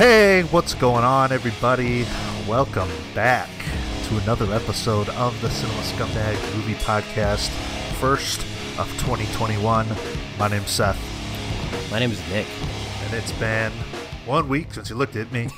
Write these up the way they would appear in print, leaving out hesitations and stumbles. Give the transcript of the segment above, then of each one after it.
Hey, what's going on, everybody? Welcome back to another episode of the Cinema Scumbag Movie Podcast, first of 2021. My name's Seth. My name is Nick. And it's been 1 week since you looked at me.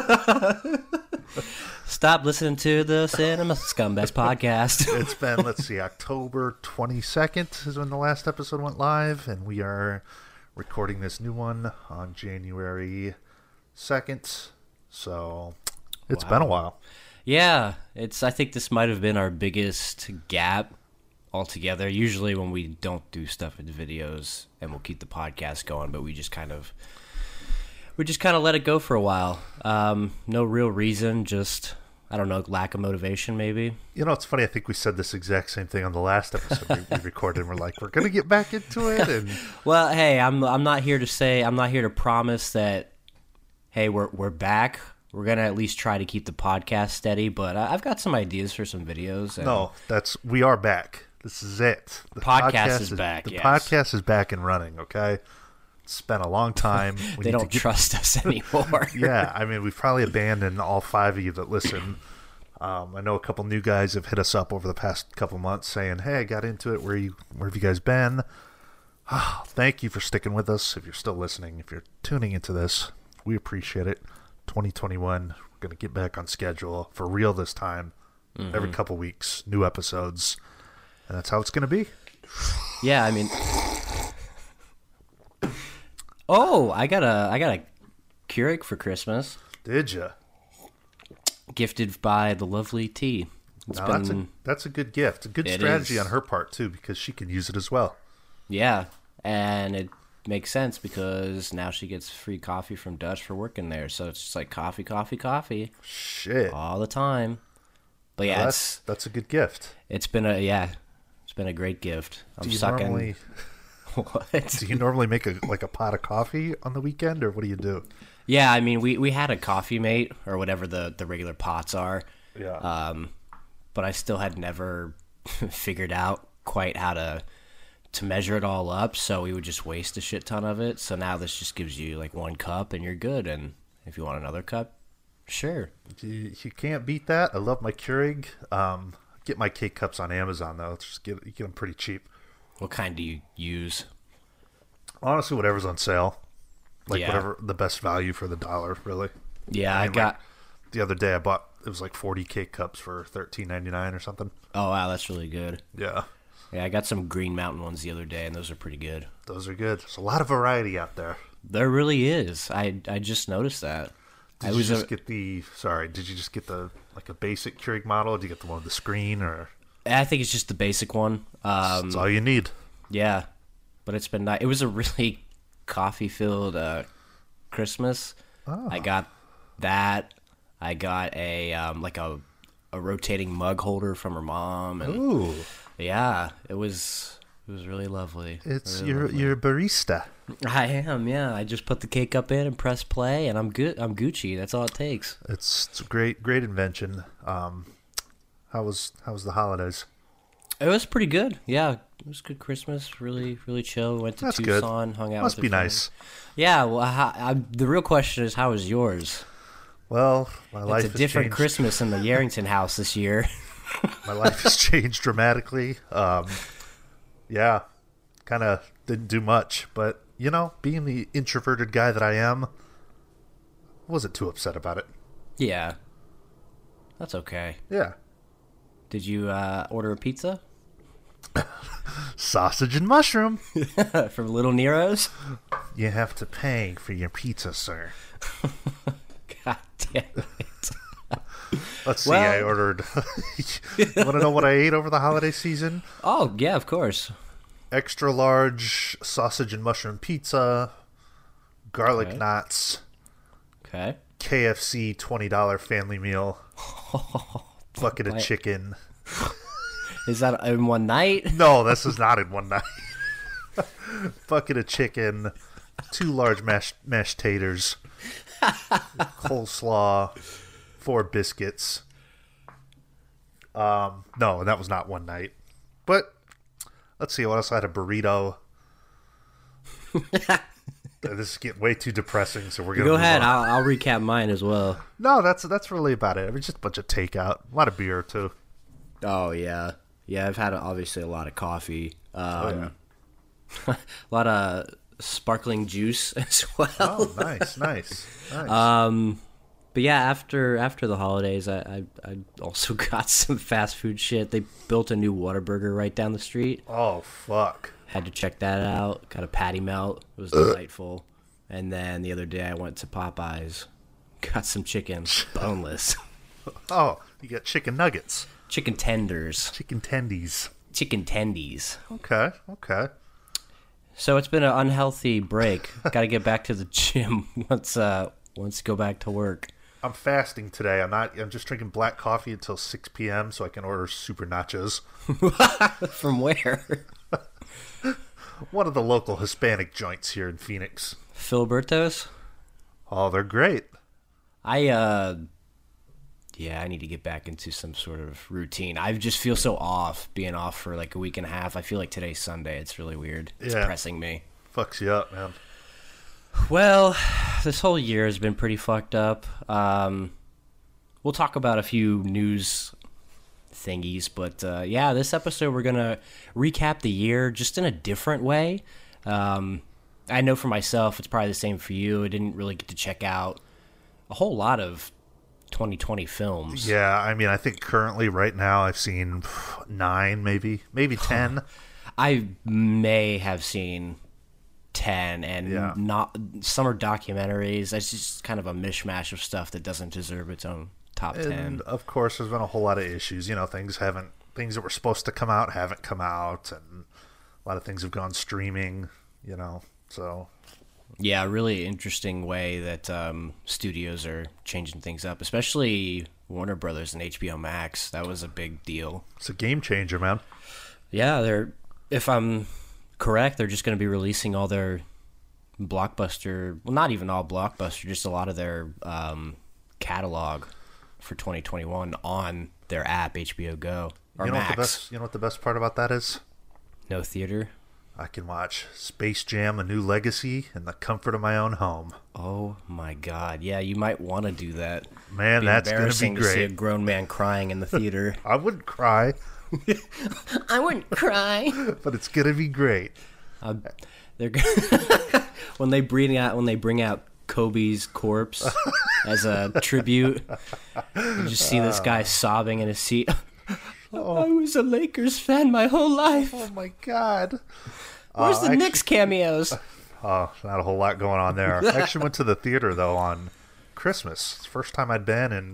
Stop listening to the Cinema Scumbags Podcast. It's been, October 22nd is when the last episode went live, and we are recording this new one on January 2nd, so it's been a while. Yeah, I think this might have been our biggest gap altogether. Usually when we don't do stuff in videos, and we'll keep the podcast going, but we just kind of let it go for a while. No real reason, just, I don't know, lack of motivation maybe. You know, it's funny, I think we said this exact same thing on the last episode we recorded, and we're like, we're going to get back into it. And well, hey, I'm not here to promise that, hey, we're back. We're going to at least try to keep the podcast steady, but I've got some ideas for some videos. No, we are back. This is it. The podcast is back, The yes. podcast is back and running, okay? It's been a long time. They don't trust us anymore. Yeah, I mean, we've probably abandoned all five of you that listen. I know a couple new guys have hit us up over the past couple months saying, hey, I got into it. Where have you guys been? Thank you for sticking with us. If you're still listening, if you're tuning into this, we appreciate it. 2021, we're going to get back on schedule for real this time. Mm-hmm. Every couple weeks, new episodes. And that's how it's going to be. Yeah, I mean... Oh, I got a Keurig for Christmas. Did ya? Gifted by the lovely T. That's a good gift. A good strategy on her part, too, because she can use it as well. Yeah, and it makes sense because now she gets free coffee from Dutch for working there. So it's just like coffee. Shit. All the time. But yeah, that's a good gift. It's been a great gift. I'm sucking. What? Do you normally make a pot of coffee on the weekend, or what do you do? Yeah, I mean, we had a coffee mate, or whatever the regular pots are. Yeah. But I still had never figured out quite how to measure it all up, so we would just waste a shit ton of it. So now this just gives you like one cup, and you're good. And if you want another cup, sure. You can't beat that. I love my Keurig. Get my K-Cups on Amazon, though. You get them pretty cheap. What kind do you use? Honestly, whatever's on sale. Yeah. Whatever the best value for the dollar, really. Yeah, I got... the other day I bought, it was like 40 K-Cups for $13.99 or something. Oh, wow, that's really good. Yeah. Yeah, I got some Green Mountain ones the other day, and those are pretty good. Those are good. There's a lot of variety out there. There really is. I just noticed that. Did you just get the like a basic Keurig model? Did you get the one with the screen, or? I think it's just the basic one. That's all you need. Yeah, but it's been nice. It was a really coffee-filled Christmas. Oh. I got that. I got a rotating mug holder from her mom. And ooh. Yeah, it was really lovely. It's really you're a barista. I am, yeah. I just put the cake up in and press play, and I'm good. I'm Gucci. That's all it takes. It's a great invention. How was the holidays? It was pretty good. Yeah, it was a good Christmas. Really, really chill. Went to That's Tucson, good. hung out. Must be nice. Yeah. Well, the real question is, how was yours? Well, my life has changed. It's a different Christmas in the Yarrington house this year. My life has changed dramatically. Yeah, kind of didn't do much, but being the introverted guy that I am, I wasn't too upset about it. Yeah, that's okay. Yeah. Did you order a pizza? Sausage and mushroom. From Little Nero's? You have to pay for your pizza, sir. God damn it. Let's see, I ordered... You want to know what I ate over the holiday season? Oh, yeah, of course. Extra large sausage and mushroom pizza, garlic knots, okay, KFC $20 family meal, bucket of chicken. Is that in one night? No, this is not in one night. Bucket of chicken, 2 large mashed taters, coleslaw, 4 biscuits. No, that was not one night. But let's see, what else? I had a burrito. This is getting way too depressing, so we're You gonna go move ahead. on. I'll recap mine as well. No, that's really about it. I mean, just a bunch of takeout, a lot of beer too. Oh yeah, yeah. I've had obviously a lot of coffee. Yeah. A lot of sparkling juice as well. Oh, nice. But yeah, after the holidays, I also got some fast food shit. They built a new Whataburger right down the street. Oh fuck. Had to check that out. Got a patty melt. It was delightful. And then the other day I went to Popeyes. Got some chicken, boneless. Oh, you got chicken nuggets, Chicken tenders. chicken tendies. Chicken tendies. Okay. So it's been an unhealthy break. Got to get back to the gym once go back to work. I'm fasting today. I'm just drinking black coffee until 6 p.m. so I can order super nachos. From where? One of the local Hispanic joints here in Phoenix. Filiberto's? Oh, they're great. I need to get back into some sort of routine. I just feel so off being off for like a week and a half. I feel like today's Sunday. It's really weird. It's pressing me. Fucks you up, man. Well, this whole year has been pretty fucked up. We'll talk about a few news thingies, but this episode we're gonna recap the year just in a different way. I know for myself, it's probably the same for you. I didn't really get to check out a whole lot of 2020 films. Yeah, I mean, I think currently, right now, I've seen 9, maybe 10. I may have seen 10, and not some are documentaries. It's just kind of a mishmash of stuff that doesn't deserve its own top 10. And of course, there's been a whole lot of issues. You know, things that were supposed to come out haven't come out, and a lot of things have gone streaming. You know, so yeah, a really interesting way that studios are changing things up, especially Warner Brothers and HBO Max. That was a big deal. It's a game changer, man. Yeah, if I'm correct, they're just going to be releasing all their blockbuster, well, not even all blockbuster, just a lot of their catalog for 2021 on their app, HBO Go or Max. You know what the best part about that is? No theater. I can watch Space Jam: A New Legacy in the comfort of my own home. Oh my God! Yeah, you might want to do that. Man, that's gonna be embarrassing to see a great. grown man crying in the theater. I wouldn't cry, I wouldn't cry. but it's gonna be great. They're when they bring out Kobe's corpse as a tribute. You just see this guy sobbing in his seat. I was a Lakers fan my whole life. Oh my God! Where's the Knicks cameos? Oh, not a whole lot going on there. I actually went to the theater though on Christmas. It's the first time I'd been in,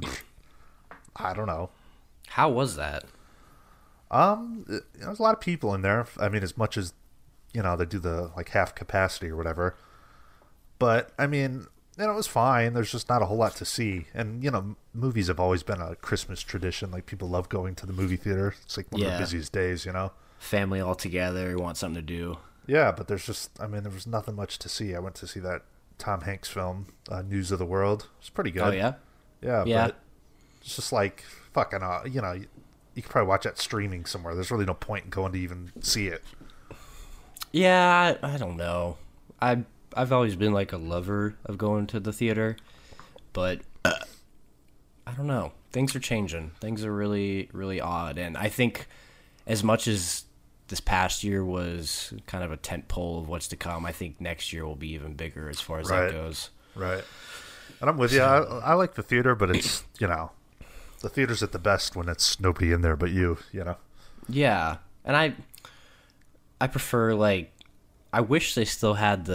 I don't know. How was that? There's a lot of people in there. I mean, as much as, you know, they do the like half capacity or whatever. But I mean, you know, it was fine. There's just not a whole lot to see. And, you know, movies have always been a Christmas tradition. Like, people love going to the movie theater. It's like one of the busiest days, you know? Family all together, want something to do. Yeah, but there was nothing much to see. I went to see that Tom Hanks film, News of the World. It's pretty good. Oh, yeah? Yeah. But it's just like, fucking, you know, you could probably watch that streaming somewhere. There's really no point in going to even see it. Yeah, I don't know. I've always been like a lover of going to the theater, but I don't know. Things are changing. Things are really, really odd. And I think as much as this past year was kind of a tent pole of what's to come, I think next year will be even bigger as far as that goes. Right. And I'm with you. I like the theater, but it's, you know, the theater's at the best when it's nobody in there but you know? Yeah. And I prefer, like, I wish they still had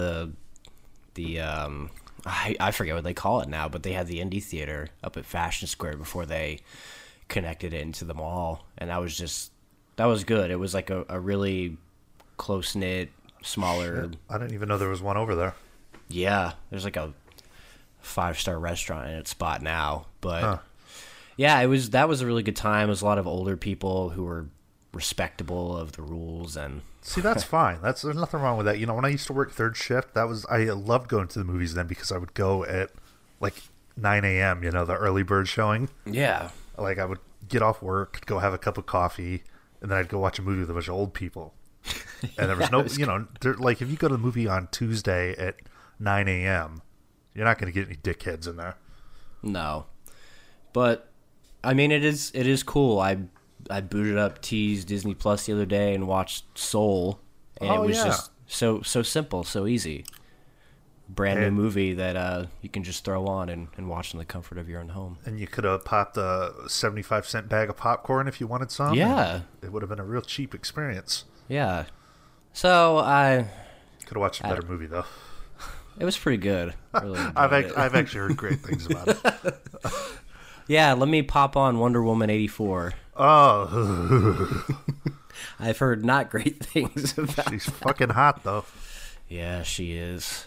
I forget what they call it now, but they had the indie theater up at Fashion Square before they connected it into the mall, and that was good. It was like a really close knit, smaller. Shit. I didn't even know there was one over there. Yeah, there's like a 5-star restaurant in its spot now, but yeah, that was a really good time. It was a lot of older people who were respectable of the rules, and see, that's fine. There's nothing wrong with that. You know, when I used to work third shift, I loved going to the movies then because I would go at like 9 a.m. You know, the early bird showing. Yeah, like I would get off work, go have a cup of coffee, and then I'd go watch a movie with a bunch of old people. And there was like if you go to the movie on Tuesday at 9 a.m., you're not going to get any dickheads in there. No, but I mean, it is cool. I booted up T's Disney Plus the other day and watched Soul, and it was just so simple, so easy. Brand new movie that you can just throw on and watch in the comfort of your own home. And you could have popped a 75-cent bag of popcorn if you wanted some. Yeah. It would have been a real cheap experience. Yeah. So I could have watched a better movie, though. It was pretty good. Really I've actually heard great things about it. Yeah, let me pop on Wonder Woman 84. Oh. I've heard not great things about She's fucking hot, though. Yeah, she is.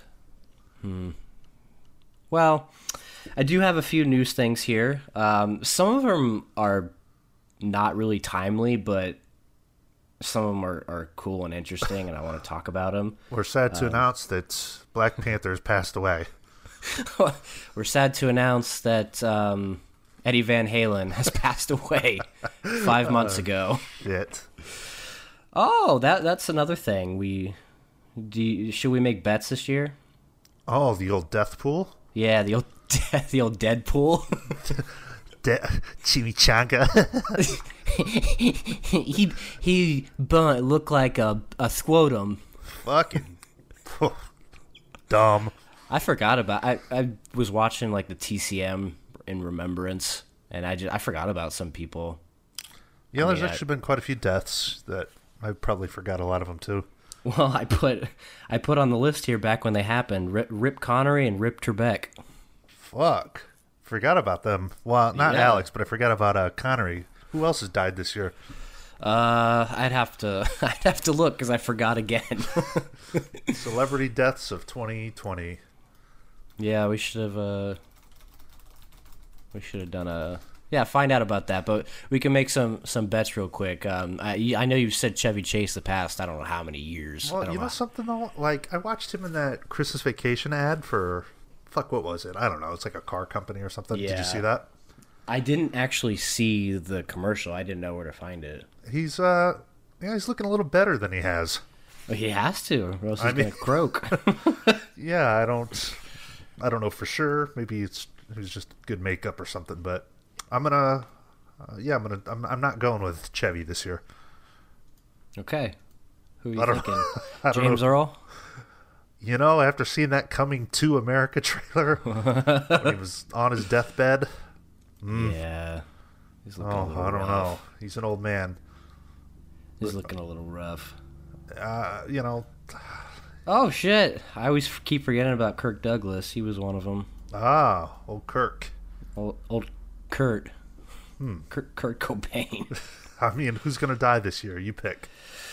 Well, I do have a few news things here. Some of them are not really timely, but some of them are cool and interesting, and I want to talk about them. We're sad to announce that Black Panther has passed away. We're sad to announce that Eddie Van Halen has passed away 5 months ago. Shit. Oh, that's another thing. Should we make bets this year? Oh, the old death pool? Yeah, the old Deadpool. Chimichanga. he looked like a squotum. Fucking dumb. I forgot about. I was watching like the TCM in remembrance, and I forgot about some people. Yeah, there's actually been quite a few deaths that I probably forgot a lot of them too. Well, I put on the list here back when they happened. Rip Connery and Rip Trebek. Fuck. Forgot about them. Well, not Alex, but I forgot about Connery. Who else has died this year? I'd have to look because I forgot again. Celebrity deaths of 2020. Yeah, we should have done a. Yeah, find out about that, but we can make some bets real quick. I know you've said Chevy Chase the past, I don't know how many years. Well, you know something, though? Like, I watched him in that Christmas Vacation ad for, fuck, what was it? I don't know. It's like a car company or something. Yeah. Did you see that? I didn't actually see the commercial. I didn't know where to find it. He's looking a little better than he has. Well, he has to, or else he's going to croak. Yeah, I don't know for sure. Maybe it was just good makeup or something, but I'm not going with Chevy this year. Okay. Who are you thinking? James Earl? You know, after seeing that Coming to America trailer when he was on his deathbed. Yeah. He's looking a little I don't rough. know. He's an old man. He's looking a little rough. You know. Oh, shit. I always keep forgetting about Kirk Douglas. He was one of them. Old Kirk. Old Kurt. Kurt Cobain. I mean, who's going to die this year? You pick.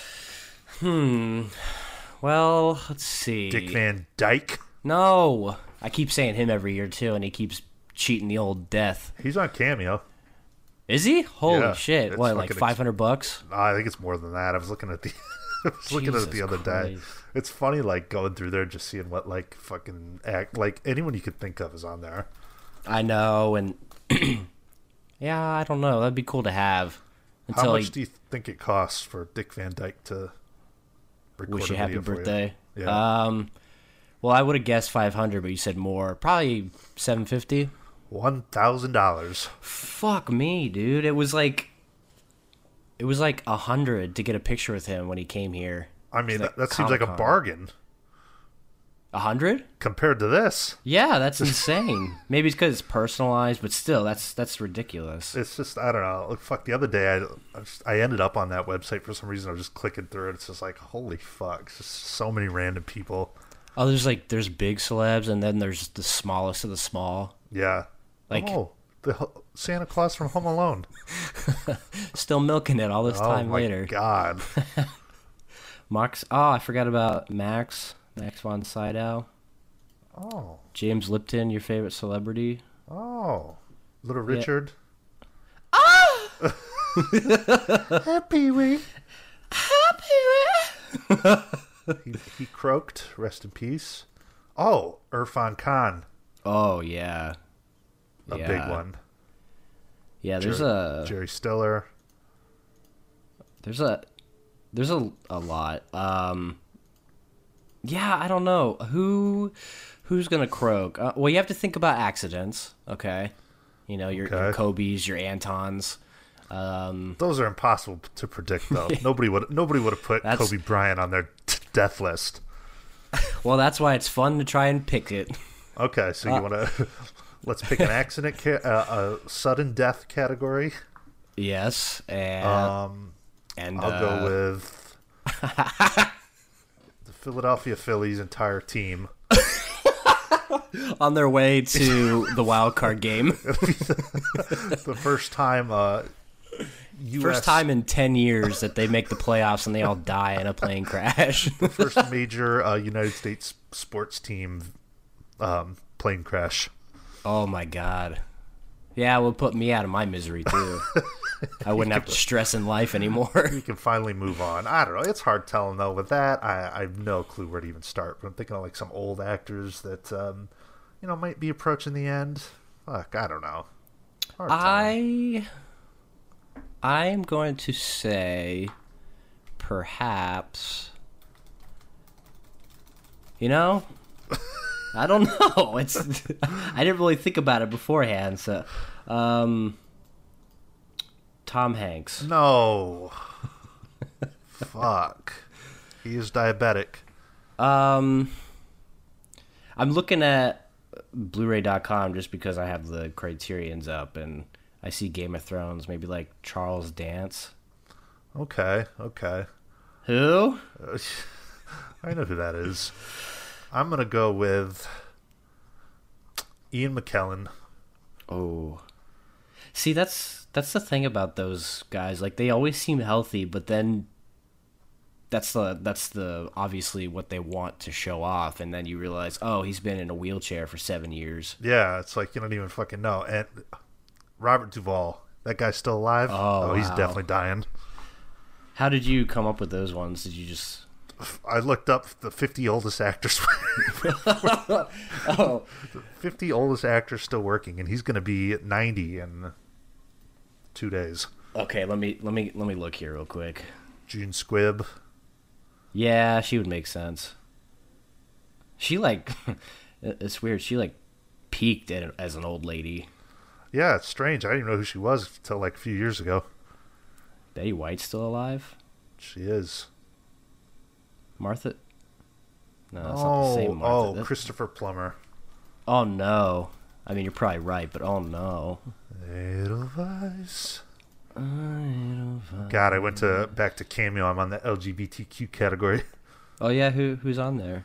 Well, let's see. Dick Van Dyke? No. I keep saying him every year, too, and he keeps cheating the old death. He's on Cameo. Is he? Holy shit. What, like $500? I think it's more than that. I was looking at the the other day. It's funny, like, going through there just seeing what, like, fucking like, anyone you could think of is on there. I know, and yeah, I don't know. That'd be cool to have. How much do you think it costs for Dick Van Dyke to record wish you happy birthday? Yeah. Well, I would have guessed 500, but you said more. Probably $750. $1,000. Fuck me, dude. It was like $100 to get a picture with him when he came here. I mean, that seems like a bargain. 100 compared to this? Yeah, that's insane. Maybe it's because it's personalized, but still, that's ridiculous. It's just, I don't know. Fuck, the other day I ended up on that website for some reason. I was just clicking through it. It's just like, holy fuck, it's just so many random people. Oh, there's big celebs, and then there's the smallest of the small. Yeah. Like, the Santa Claus from Home Alone. Still milking it all this time later. Oh my god. Max. Oh, I forgot about Max von Sydow. Oh. James Lipton, your favorite celebrity. Oh. Little Richard. Ah! Happy Wee. Happy Wee. He croaked. Rest in peace. Oh, Irfan Khan. Oh, yeah. A big one. Yeah, there's Jerry Stiller. There's a lot. Yeah, I don't know who's gonna croak. Well, you have to think about accidents. Okay, your Kobe's, your Antons. Those are impossible to predict, though. Nobody would have put Kobe Bryant on their death list. Well, that's why it's fun to try and pick it. Okay, so you want to let's pick an accident, a sudden death category. Yes, and I'll go with the Philadelphia Phillies entire team on their way to the wild card game. The first time. First time in 10 years that they make the playoffs and they all die in a plane crash. The first major United States sports team plane crash. Oh, my God. Yeah, it would put me out of my misery, too. I wouldn't have to stress in life anymore. You can finally move on. I don't know. It's hard telling, though. With that, I have no clue where to even start. But I'm thinking of like some old actors that, might be approaching the end. Fuck, I don't know. Hard telling. I'm going to say perhaps, I don't know. I didn't really think about it beforehand. So, Tom Hanks. No. Fuck. He is diabetic. I'm looking at Blu-ray.com just because I have the criterions up and I see Game of Thrones, maybe like Charles Dance. Okay. Who? I know who that is. I'm going to go with Ian McKellen. Oh. See, that's the thing about those guys. Like, they always seem healthy, but then that's the obviously what they want to show off, and then you realize, oh, he's been in a wheelchair for 7 years. Yeah, it's like you don't even fucking know. And Robert Duvall, that guy's still alive? Oh, he's wow. definitely dying. How did you come up with those ones? Did you just... I looked up the 50 oldest actors. Oh. 50 oldest actors still working, and he's going to be 90 in 2 days. Okay, let me look here real quick. June Squibb. Yeah, she would make sense. She it's weird. She peaked as an old lady. Yeah, it's strange. I didn't even know who she was until like a few years ago. Betty White's still alive? She is. Martha? No, that's not the same Martha. Christopher Plummer. Oh, no. I mean, you're probably right, but oh, no. Edelweiss. God, I went back to Cameo. I'm on the LGBTQ category. Oh, yeah? Who's on there?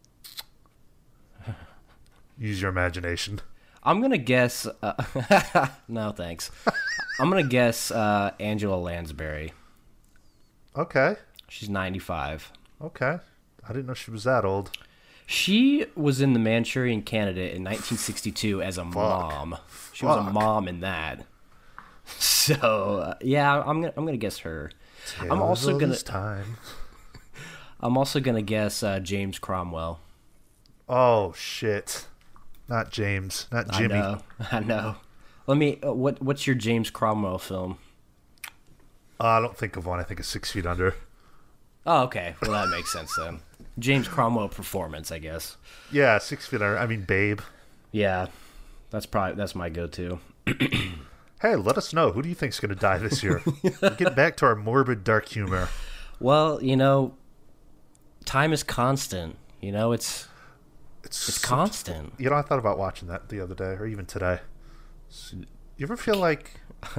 Use your imagination. I'm going to guess... no, thanks. I'm going to guess Angela Lansbury. Okay. She's 95. Okay. I didn't know she was that old. She was in The Manchurian Candidate in 1962 as a mom. She was a mom in that. So, yeah, I'm gonna guess her. I'm also gonna guess James Cromwell. Oh shit. Not James. Not Jimmy. I know. Let me. What's your James Cromwell film? I don't think of one. I think of 6 Feet Under. Oh, okay. Well, that makes sense then. James Cromwell performance, I guess. Yeah, 6 Feet Under. I mean, Babe. Yeah, that's my go-to. Hey, let us know. Who do you think's going to die this year? Get back to our morbid, dark humor. Well, time is constant. It's constant. I thought about watching that the other day, or even today. You ever feel like...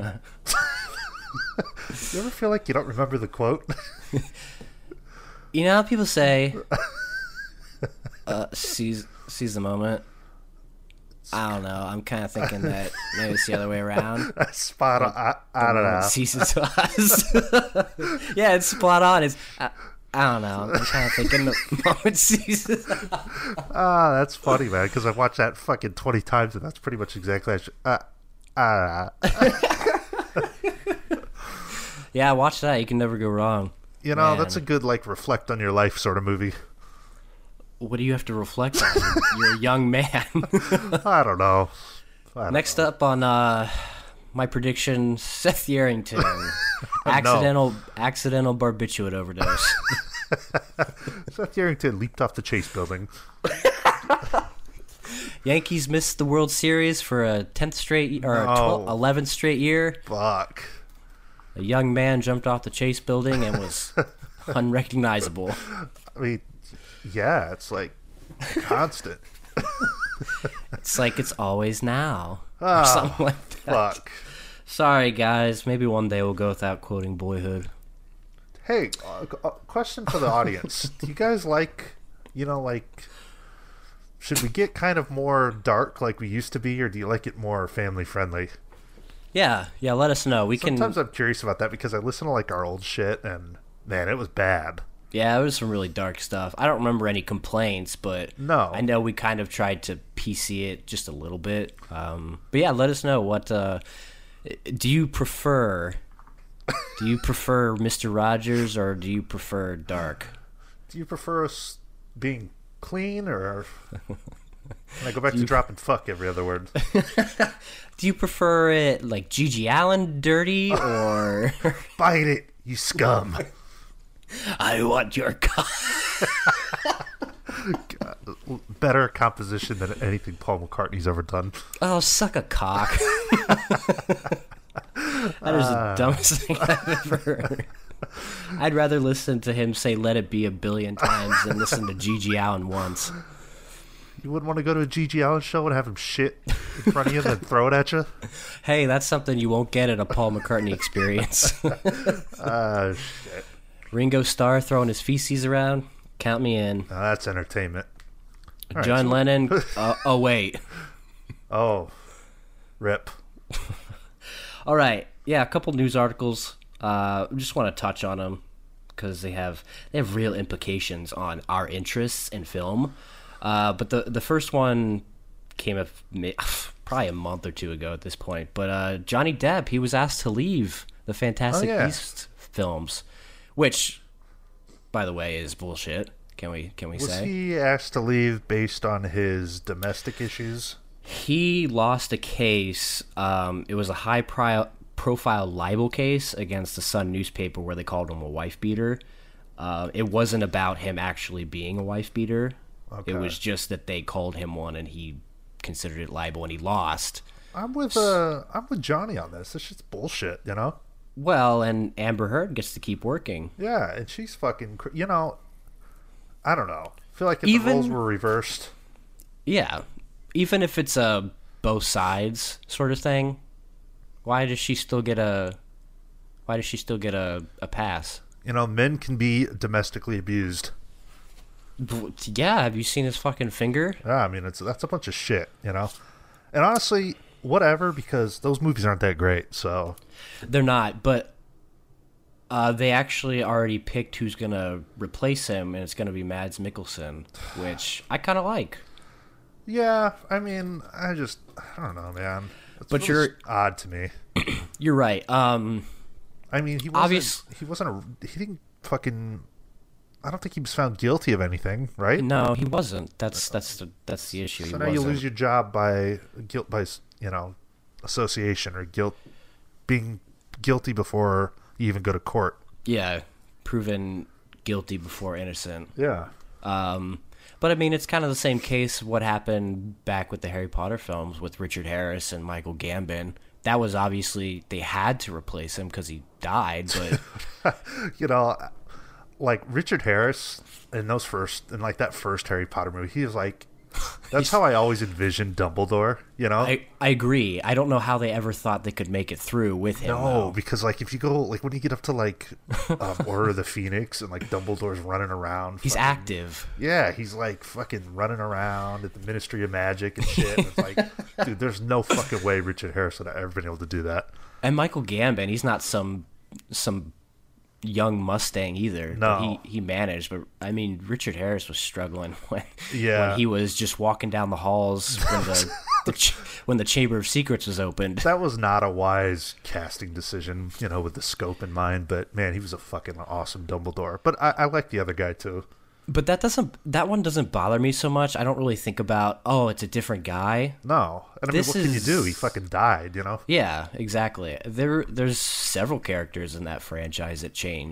You ever feel like you don't remember the quote? You know how people say, seize the moment? I don't know. I'm kind of thinking that maybe it's the other way around. Spot on. I don't know. Ceases us. Yeah, it's spot on. It's I don't know. I'm kind of thinking the moment ceases. That's funny, man, because I've watched that fucking 20 times, and that's pretty much exactly Yeah, watch that. You can never go wrong. That's a good, reflect on your life sort of movie. What do you have to reflect on? You're a young man. I don't know. Next up on my prediction, Seth Yarrington. Accidental barbiturate overdose. Seth Yarrington leaped off the Chase building. Yankees missed the World Series for a 10th straight or No. 11th straight year. Fuck. A young man jumped off the Chase building and was unrecognizable. I mean, yeah, it's like constant. It's like it's always now. Or Ah, something like that. Fuck. Sorry, guys. Maybe one day we'll go without quoting Boyhood. Hey, question for the audience. Do you guys like, should we get kind of more dark like we used to be, or do you like it more family friendly? Yeah, let us know. Sometimes I'm curious about that because I listen to like our old shit and man, it was bad. Yeah, it was some really dark stuff. I don't remember any complaints, but No. I know we kind of tried to PC it just a little bit. But yeah, let us know what do you prefer? Do you prefer Mr. Rogers or do you prefer dark? Do you prefer us being clean or can I go back to dropping fuck every other word? Do you prefer it like Gigi Allen dirty or Bite it, you scum. I want your cock? Better composition than anything Paul McCartney's ever done. Oh, suck a cock. That is the dumbest thing I've ever heard. I'd rather listen to him say "Let It Be" 1 billion times than listen to Gigi Allen once. You wouldn't want to go to a Gigi Allen show and have him shit in front of you and then throw it at you? Hey, that's something you won't get at a Paul McCartney experience. Shit. Ringo Starr throwing his feces around. Count me in. Now that's entertainment. All right, John so- Lennon. Oh, wait. Oh, rip. All right. Yeah, a couple news articles. Just want to touch on them because they have real implications on our interests in film. But the first one came up probably a month or two ago at this point. But Johnny Depp, he was asked to leave the Fantastic Beasts films, which, by the way, is bullshit. Can we Was say? he asked to leave based on his domestic issues? He lost a case. It was a high-profile libel case against the Sun newspaper where they called him a wife beater. It wasn't about him actually being a wife beater. Okay. It was just that they called him one, and he considered it libel, and he lost. I'm with Johnny on this. This shit's bullshit, you know? Well, and Amber Heard gets to keep working. Yeah, and she's fucking... I don't know. I feel like if the Even- roles were reversed... Yeah, even if it's a both sides sort of thing, why does she still get a pass? Men can be domestically abused. Yeah, have you seen his fucking finger? Yeah, I mean, that's a bunch of shit, And honestly, whatever, because those movies aren't that great, so... They're not, but they actually already picked who's gonna replace him, and it's gonna be Mads Mikkelsen, which I kind of like. Yeah, I mean, I don't know, man. It's But really you're- odd to me. You're right. I mean, he didn't fucking... I don't think he was found guilty of anything, right? No, he wasn't. That's the issue. So He now you wasn't. lose your job by guilt by association or being guilty before you even go to court. Yeah, proven guilty before innocent. Yeah. But I mean, it's kind of the same case. What happened back with the Harry Potter films with Richard Harris and Michael Gambon? That was obviously they had to replace him because he died. But Like Richard Harris in that first Harry Potter movie, he was like, that's how I always envisioned Dumbledore. I agree. I don't know how they ever thought they could make it through with him. No, though. because if you go when you get up to Order of the Phoenix and Dumbledore's running around, He's active. Yeah, he's fucking running around at the Ministry of Magic and shit. And it's like, dude, there's no fucking way Richard Harris would have ever been able to do that. And Michael Gambon, he's not some young Mustang either. No. He managed, but I mean, Richard Harris was struggling when Yeah. he was just walking down the halls when when the Chamber of Secrets was opened. That was not a wise casting decision, with the scope in mind. But man, he was a fucking awesome Dumbledore. But I like the other guy too. But that one doesn't bother me so much. I don't really think about, it's a different guy. No, and I mean, This what can you is- do? He fucking died. Yeah, exactly. There's several characters in that franchise that change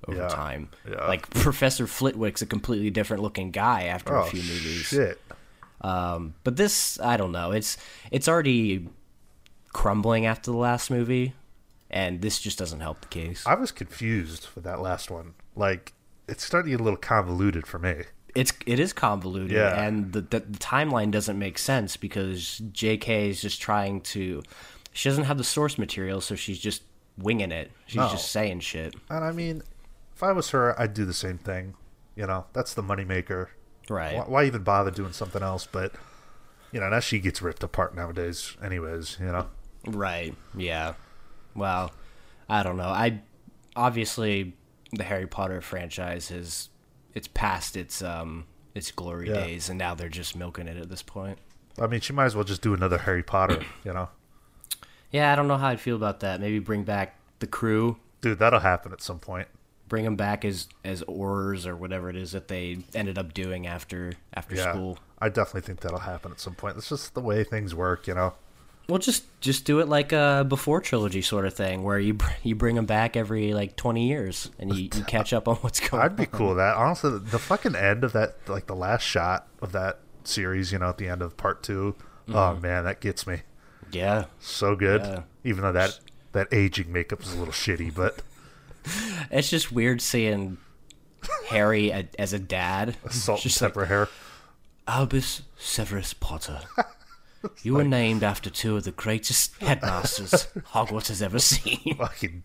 over Yeah. time. Yeah. Like Professor Flitwick's a completely different looking guy after a Oh, few movies. shit. But this, I don't know. It's already crumbling after the last movie, and this just doesn't help the case. I was confused with that last one. Like, it's starting to get a little convoluted for me. It is convoluted, Yeah. and the timeline doesn't make sense because J.K. is just trying to. She doesn't have the source material, so she's just winging it. She's No. just saying shit. And I mean, if I was her, I'd do the same thing. You know, that's the moneymaker. Right. Why even bother doing something else? But, you know, now she gets ripped apart nowadays anyways, you know? Right. Yeah. Well, I don't know. Obviously the Harry Potter franchise it's past its glory Yeah. days, and now they're just milking it at this point. I mean, she might as well just do another Harry Potter, you know? Yeah, I don't know how I'd feel about that. Maybe bring back the crew, Dude, that'll happen at some point. bring them back as Aurors or whatever it is that they ended up doing after Yeah. school. I definitely think that'll happen at some point. That's just the way things work, you know? Well, just do it like a before trilogy sort of thing, where you bring them back every like 20 years, and you catch up on what's going on. I'd be cool with that. Honestly, the fucking end of that, like the last shot of that series, you know, at the end of part 2, oh man, that gets me. Yeah. So good. Yeah. Even though that aging makeup is a little shitty, but It's just weird seeing Harry as a dad. salt and Just pepper hair. Albus Severus Potter. You were named after two of the greatest headmasters Hogwarts has ever seen. Fucking.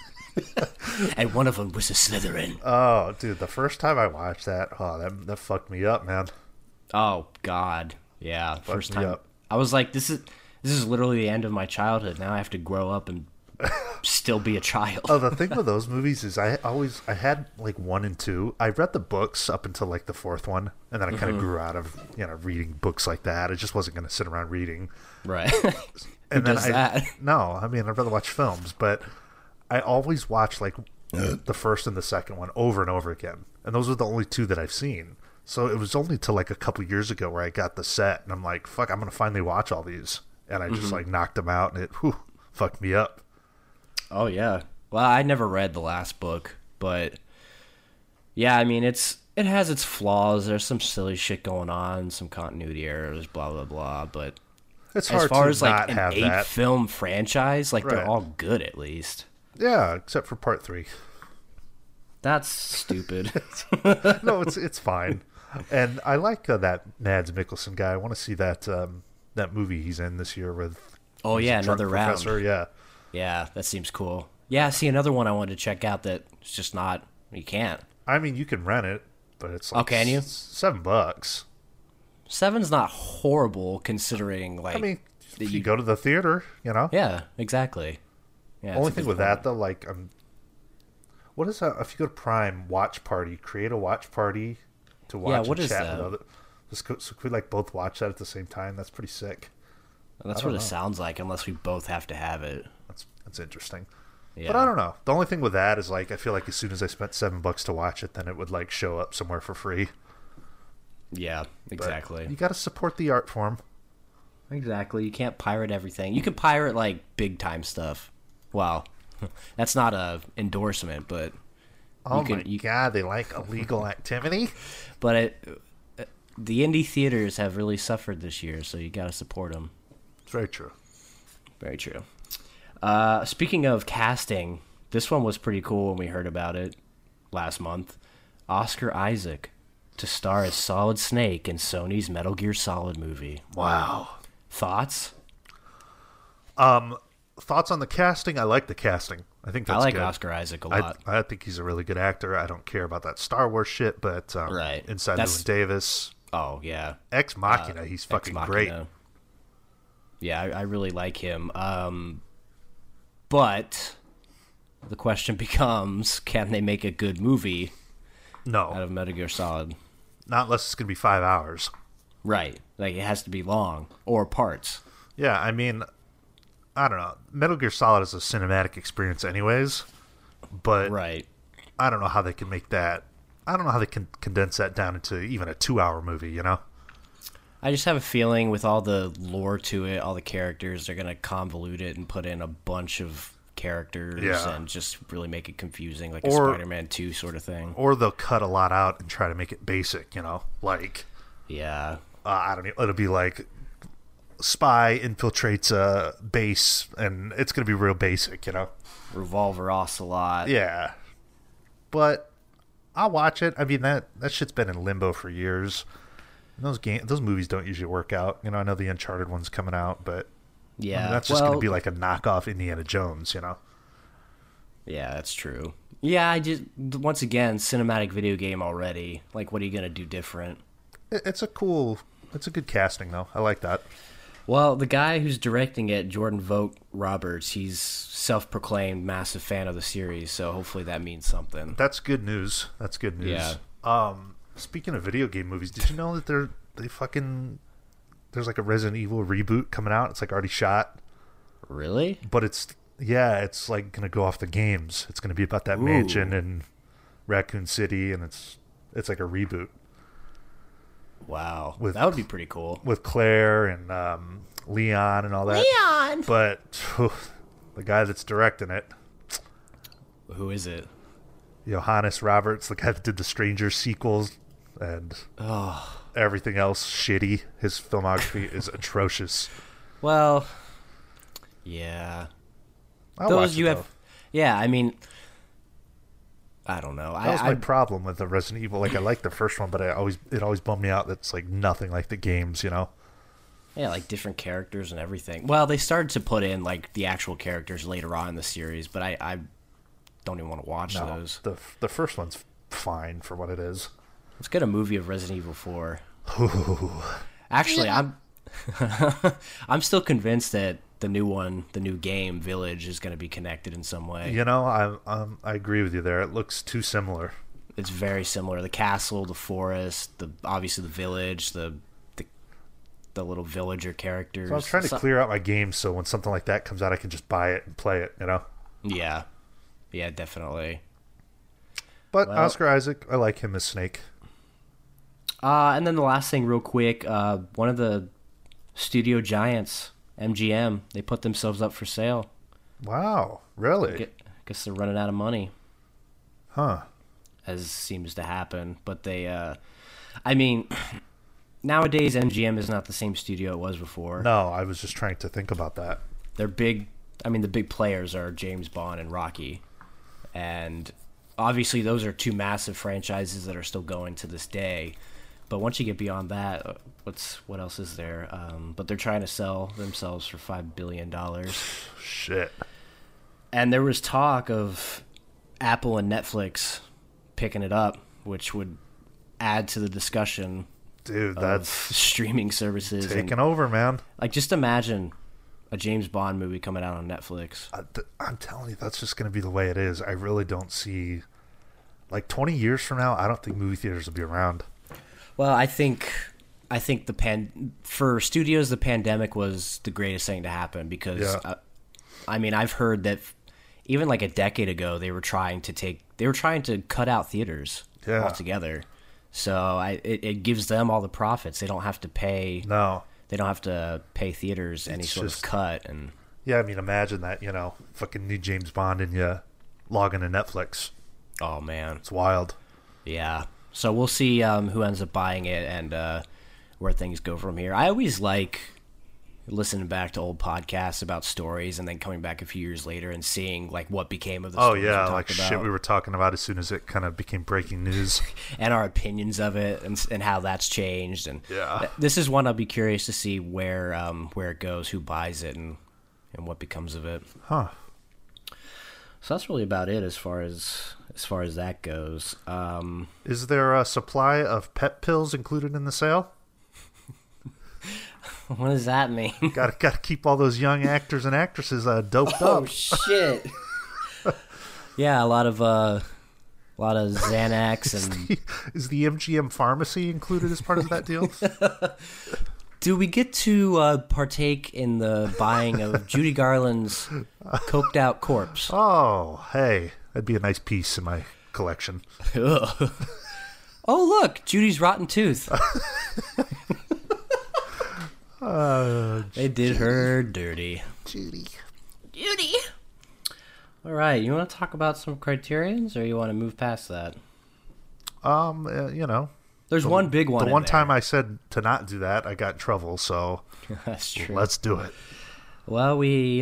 And one of them was a Slytherin. Oh, dude, the first time I watched that, that fucked me up, man. Oh, God. Yeah. First me time. up. I was like, this is literally the end of my childhood. Now I have to grow up and still be a child. Oh, the thing with those movies is I had like 1 and 2. I read the books up until like the 4th one, and then I kind of grew out of, you know, reading books like that. I just wasn't going to sit around reading. Right. Who And then does that? No, I mean, I'd rather watch films, but I always watch like the first and the second one over and over again. And those are the only 2 that I've seen. So it was only till like a couple years ago where I got the set, and I'm like, fuck, I'm going to finally watch all these. And I just like knocked them out, and it fucked me up. Oh, yeah. Well, I never read the last book, but yeah, I mean, it has its flaws. There's some silly shit going on, some continuity errors, blah, blah, blah, but It's as hard far to as not like an have that. 8-film franchise, like Right. they're all good at least. Yeah, except for part 3. That's stupid. No, it's fine. And I like that Mads Mikkelsen guy. I want to see that that movie he's in this year with. Oh, he's yeah, a drunk another round. professor. Yeah, Yeah, that seems cool. Yeah, see, another one I wanted to check out that's just not, you can't. I mean you can rent it, but it's like Oh, can you? $7. 7's not horrible considering, like, I mean, that if you go to the theater, you know. yeah, exactly. Yeah, Only it's a thing good with point. that though, like, what is that? If you go to Prime, watch party, create a watch party to watch what and is chat that? with other. So could we like both watch that at the same time? That's pretty sick. That's I don't what it know. sounds like, unless we both have to have it. That's interesting. Yeah. But I don't know. The only thing with that is like I feel like as soon as I spent $7 to watch it, then it would like show up somewhere for free. Yeah, But exactly. you got to support the art form. Exactly. You can't pirate everything. You can pirate like big time stuff. Wow, that's not a endorsement, but Oh can- my god, they like illegal activity. the indie theaters have really suffered this year, so you got to support them. It's very true. Very true. Speaking of casting, this one was pretty cool when we heard about it last month. Oscar Isaac to star as Solid Snake in Sony's Metal Gear Solid movie. Wow. Thoughts? Thoughts on the casting? I like the casting. I think that's I like good. Oscar Isaac a lot. I think he's a really good actor. I don't care about that Star Wars shit, but Right. Inside That's- Llewyn Davis, Oh, yeah. Ex Machina, he's fucking Ex great. Machina. Yeah, I really like him. But the question becomes, can they make a good movie out No, of Metal Gear Solid? not unless it's gonna be 5 hours. Right. Like, it has to be long. Or parts. Yeah, I mean, I don't know. Metal Gear Solid is a cinematic experience, anyways. But Right. I don't know how they can make that. I don't know how they can condense that down into even a 2-hour movie. You know? I just have a feeling with all the lore to it, all the characters, they're going to convolute it and put in a bunch of characters Yeah. and just really make it confusing, like a Or- Spider-Man 2 sort of thing. Or they'll cut a lot out and try to make it basic, like Yeah. I don't know, it'll be like spy infiltrates a base and it's going to be real basic, Revolver Ocelot. Yeah. But I'll watch it. I mean, that shit's been in limbo for years. And those movies don't usually work out. I know the Uncharted one's coming out, but Yeah. I mean, that's just going to be like a knockoff Indiana Jones, Yeah, that's true. Yeah, once again, cinematic video game already. Like, what are you going to do different? It's a good casting, though. I like that. Well, the guy who's directing it, Jordan Vogt Roberts, he's self-proclaimed massive fan of the series, so hopefully that means something. That's good news. Yeah. Speaking of video game movies, did you know that there's like a Resident Evil reboot coming out? It's like already shot, Really? but it's like gonna go off the games. It's gonna be about that mansion in Raccoon City, and it's like a reboot Wow. With- That would be pretty cool. with Claire and Leon and all that. Leon! But the guy that's directing it, Who is it? Johannes Roberts, the guy that did the Stranger sequels and everything else shitty. His filmography is atrocious. Well, yeah. I'll Those watch you it, have... though. Yeah, I mean... I don't know. That was my problem with the Resident Evil. Like, I liked the first one, but it always bummed me out that it's like nothing like the games, Yeah, like different characters and everything. Well, they started to put in like the actual characters later on in the series, but I don't even want to watch No, those. the first one's fine for what it is. Let's get a movie of Resident Evil 4. Actually, I'm I'm still convinced that the new game Village is going to be connected in some way. I agree with you there. It looks too similar. It's very similar. The castle, the forest, obviously the village, the little villager characters. So I was trying to clear out my games so when something like that comes out, I can just buy it and play it. Yeah, definitely. But Well- Oscar Isaac, I like him as Snake. And then the last thing, real quick, one of the studio giants, MGM, they put themselves up for sale. Wow, really? Guess they're running out of money, Huh? as seems to happen. But they, I mean, nowadays MGM is not the same studio it was before. No, I was just trying to think about that. They're big. I mean, the big players are James Bond and Rocky, and obviously those are two massive franchises that are still going to this day. But once you get beyond that, what else is there? But they're trying to sell themselves for $5 billion. Shit. And there was talk of Apple and Netflix picking it up, which would add to the discussion Dude, of that's streaming services. taking And, over, man. like, just imagine a James Bond movie coming out on Netflix. I'm telling you, that's just going to be the way it is. I really don't see... Like, 20 years from now, I don't think movie theaters will be around. Well, I think for studios, the pandemic was the greatest thing to happen because, Yeah. I mean, I've heard that even like a decade ago, they were trying to cut out theaters Yeah. altogether. So it gives them all the profits. They don't have to pay. No. They don't have to pay theaters any It's sort just- of cut. And Yeah, I mean, imagine that, fucking new James Bond and you log into Netflix. oh man, It's wild. yeah. So we'll see who ends up buying it and where things go from here. I always like listening back to old podcasts about stories and then coming back a few years later and seeing like what became of the Oh, stories we yeah, talked like about, shit we were talking about as soon as it kind of became breaking news. and our opinions of it and how that's changed. And Yeah. this is one I'll be curious to see where it goes, who buys it, and what becomes of it. Huh. So that's really about it as far as that goes. Is there a supply of pet pills included in the sale? What does that mean? Gotta keep all those young actors and actresses doped Oh up. shit! Yeah, a lot of Xanax and. Is the MGM pharmacy included as part of that deal? Do we get to partake in the buying of Judy Garland's coked out corpse? Oh, hey, that'd be a nice piece in my collection. Ugh. Oh look, Judy's rotten tooth. They did her dirty. Judy. Judy. All right, you want to talk about some Criterions, or you want to move past that? You know, There's one big one. The one time I said to not do that, I got in trouble. So That's true. let's do it. Well,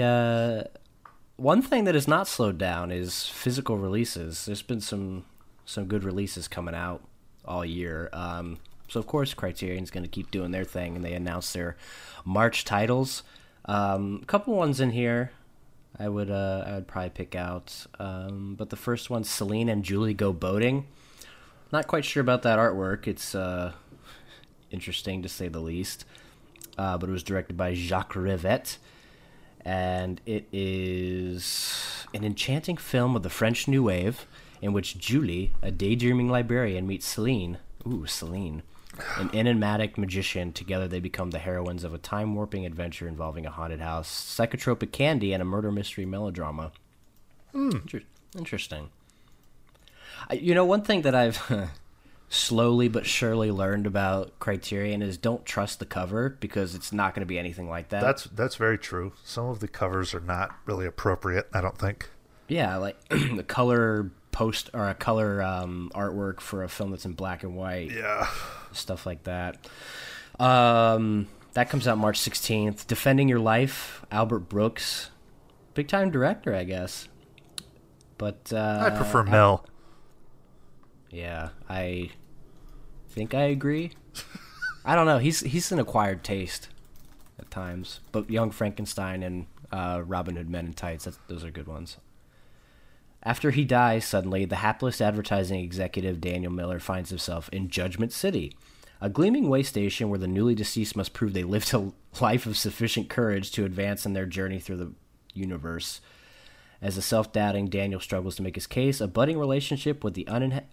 one thing that has not slowed down is physical releases. There's been some good releases coming out all year. So of course Criterion's going to keep doing their thing, and they announced their March titles. A couple ones in here I would probably pick out. But the first one, Celine and Julie Go Boating. Not quite sure about that artwork. It's interesting to say the least. But it was directed by Jacques Rivette. And it is an enchanting film of the French New Wave in which Julie, a daydreaming librarian, meets Celine, an enigmatic magician. Together they become the heroines of a time-warping adventure involving a haunted house, psychotropic candy, and a murder mystery melodrama. Interesting. One thing that I've slowly but surely learned about Criterion is don't trust the cover, because it's not going to be anything like that. That's very true. Some of the covers are not really appropriate, I don't think. Yeah, like the color artwork for a film that's in black and white. Yeah. Stuff like that. That comes out March 16th. Defending Your Life, Albert Brooks. Big time director, I guess. But I prefer Mel. Yeah, I think I agree. I don't know. He's an acquired taste at times. But Young Frankenstein and Robin Hood Men in Tights, those are good ones. After he dies suddenly, the hapless advertising executive Daniel Miller finds himself in Judgment City, a gleaming way station where the newly deceased must prove they lived a life of sufficient courage to advance in their journey through the universe. As a self-doubting Daniel struggles to make his case, a budding relationship with the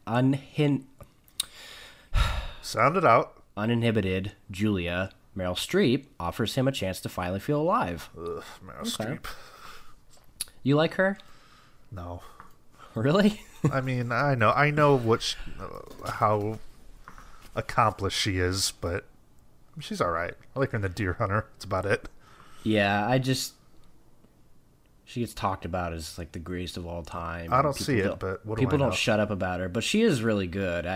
Sound it out. uninhibited Julia, Meryl Streep, offers him a chance to finally feel alive. Ugh, Meryl Streep. You like her? No. Really? I mean, I know how accomplished she is, but she's all right. I like her in The Deer Hunter. That's about it. Yeah, she gets talked about as like the greatest of all time. I don't see it, but what do I know? People don't shut up about her, but she is really good.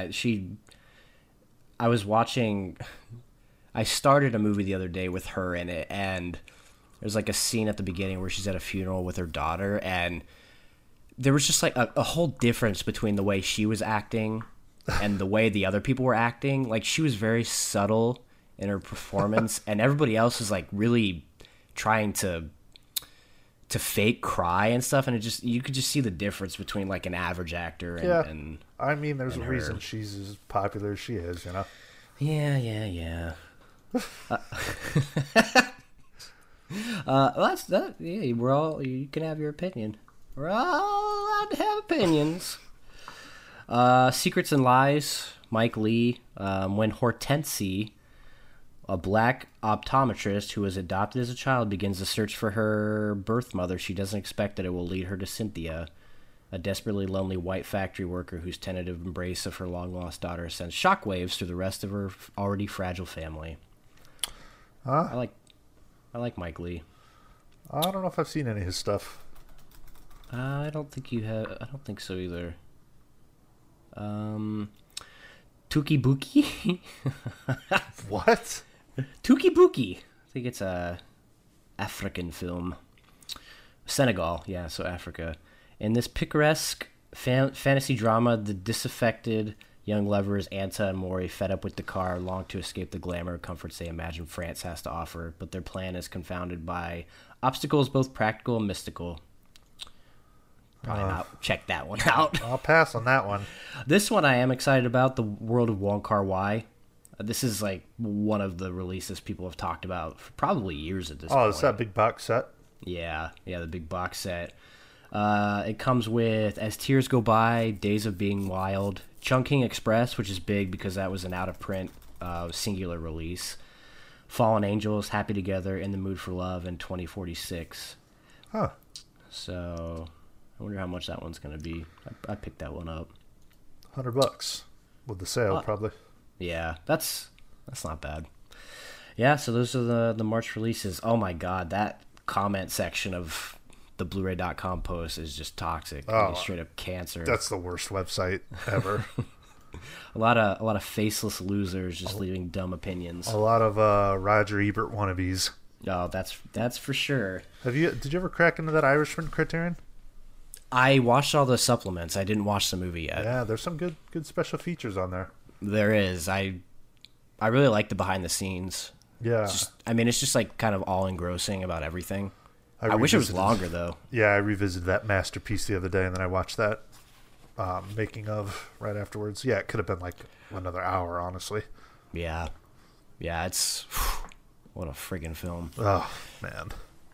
I was watching. I started a movie the other day with her in it, and there's like a scene at the beginning where she's at a funeral with her daughter, and there was just like a whole difference between the way she was acting and the way the other people were acting. Like, she was very subtle in her performance, and everybody else was like really trying to fake cry and stuff, and you could just see the difference between like an average actor and I mean, there's a her. reason she's as popular as she is, you know. Yeah. Well, that's that. Yeah, you can have your opinion. We're all allowed to have opinions. Secrets and Lies, Mike Lee. When Hortense, a black optometrist who was adopted as a child, begins to search for her birth mother, she doesn't expect that it will lead her to Cynthia, a desperately lonely white factory worker whose tentative embrace of her long-lost daughter sends shockwaves through the rest of her already fragile family. I like Mike Lee. I don't know if I've seen any of his stuff. I don't think you have. I don't think so either. Tuki Buki? What? Tuki Buki. I think it's a African film. Senegal, yeah, so Africa. In this picaresque fantasy drama, the disaffected young lovers Anta and Mori, fed up with Dakar, long to escape the glamour and comforts they imagine France has to offer, but their plan is confounded by obstacles both practical and mystical. Probably not check that one out. I'll pass on that one. This one I am excited about, The World of Wong Kar-wai. This is like one of the releases people have talked about for probably years at this point. Oh, is that big box set? Yeah, the big box set. It comes with As Tears Go By, Days of Being Wild, Chungking Express, which is big because that was an out-of-print singular release, Fallen Angels, Happy Together, In the Mood for Love, and 2046. Huh. So I wonder how much that one's going to be. I picked that one up. $100 with the sale, probably. Yeah, that's not bad. Yeah, so those are the March releases. Oh my god, that comment section of the Blu-ray.com post is just toxic. Oh, straight up cancer. That's the worst website ever. a lot of faceless losers just leaving dumb opinions. A lot of Roger Ebert wannabes. Oh, that's for sure. Did you ever crack into that Irishman Criterion? I watched all the supplements. I didn't watch the movie yet. Yeah, there's some good special features on there. There is. I really like the behind the scenes. Yeah. It's just like kind of all engrossing about everything. I wish it was longer though. Yeah, I revisited that masterpiece the other day, and then I watched that making of right afterwards. Yeah, it could have been like another hour, honestly. Yeah. It's what a friggin' film. Oh man.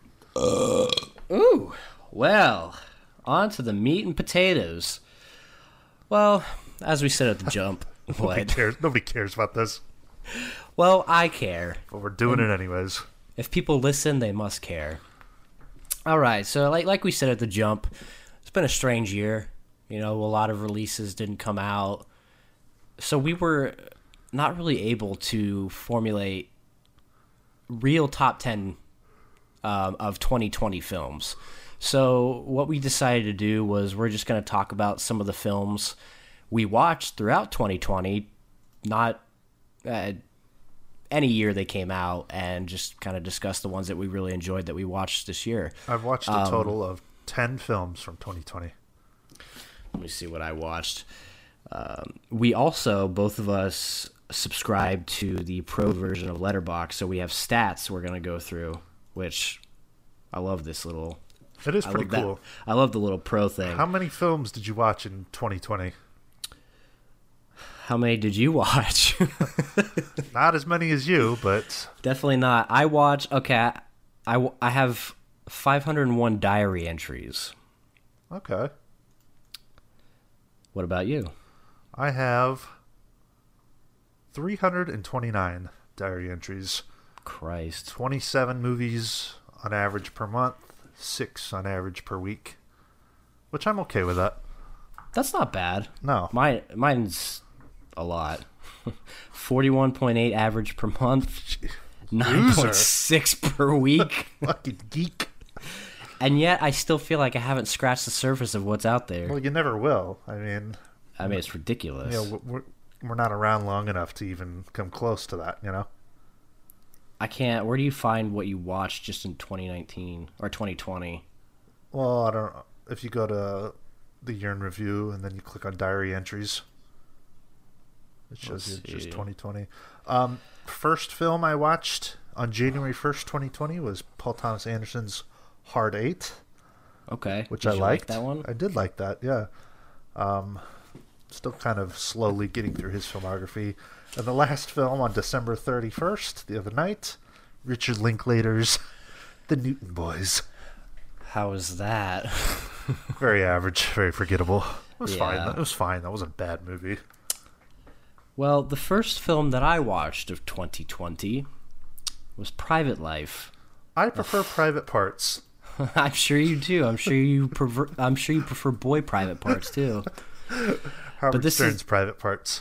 Ooh. Well, on to the meat and potatoes. Well, as we said at the jump, Nobody cares about this. Well, I care. But we're doing it anyways. If people listen, they must care. All right, so like we said at the jump, it's been a strange year. A lot of releases didn't come out. So we were not really able to formulate real top 10 of 2020 films. So what we decided to do was we're just going to talk about some of the films we watched throughout 2020, not any year they came out, and just kind of discuss the ones that we really enjoyed that we watched this year. I've watched a total of 10 films from 2020. Let me see what I watched. We also, both of us, subscribed to the pro version of Letterboxd, so we have stats we're going to go through, which I love this little... It is pretty cool. I love the little pro thing. How many films did you watch in 2020? How many did you watch? Not as many as you, but... Definitely not. I watched... Okay, I have 501 diary entries. Okay. What about you? I have 329 diary entries. Christ. 27 movies on average per month, 6 on average per week, which I'm okay with that. That's not bad. No. Mine's a lot. 41.8 average per month, 9.6 per week. Fucking geek. And yet I still feel like I haven't scratched the surface of what's out there. Well, you never will. I mean, it's ridiculous. We're not around long enough to even come close to that, I can't. Where do you find what you watched just in 2019 or 2020? Well, I don't know. If you go to the year in review and then you click on diary entries, it shows you just 2020. First film I watched on January 1st, 2020 was Paul Thomas Anderson's Hard Eight. Okay. Which I liked. Like that one? I did like that, yeah. Still kind of slowly getting through his filmography. And the last film on December 31st, the other night, Richard Linklater's The Newton Boys. How was that? Very average, very forgettable. It was fine. Yeah. It was fine. That wasn't a bad movie. Well, the first film that I watched of 2020 was Private Life. I prefer Private Parts. I'm sure you do. I'm sure you prefer boy private parts too. Howard Stern's Private Parts.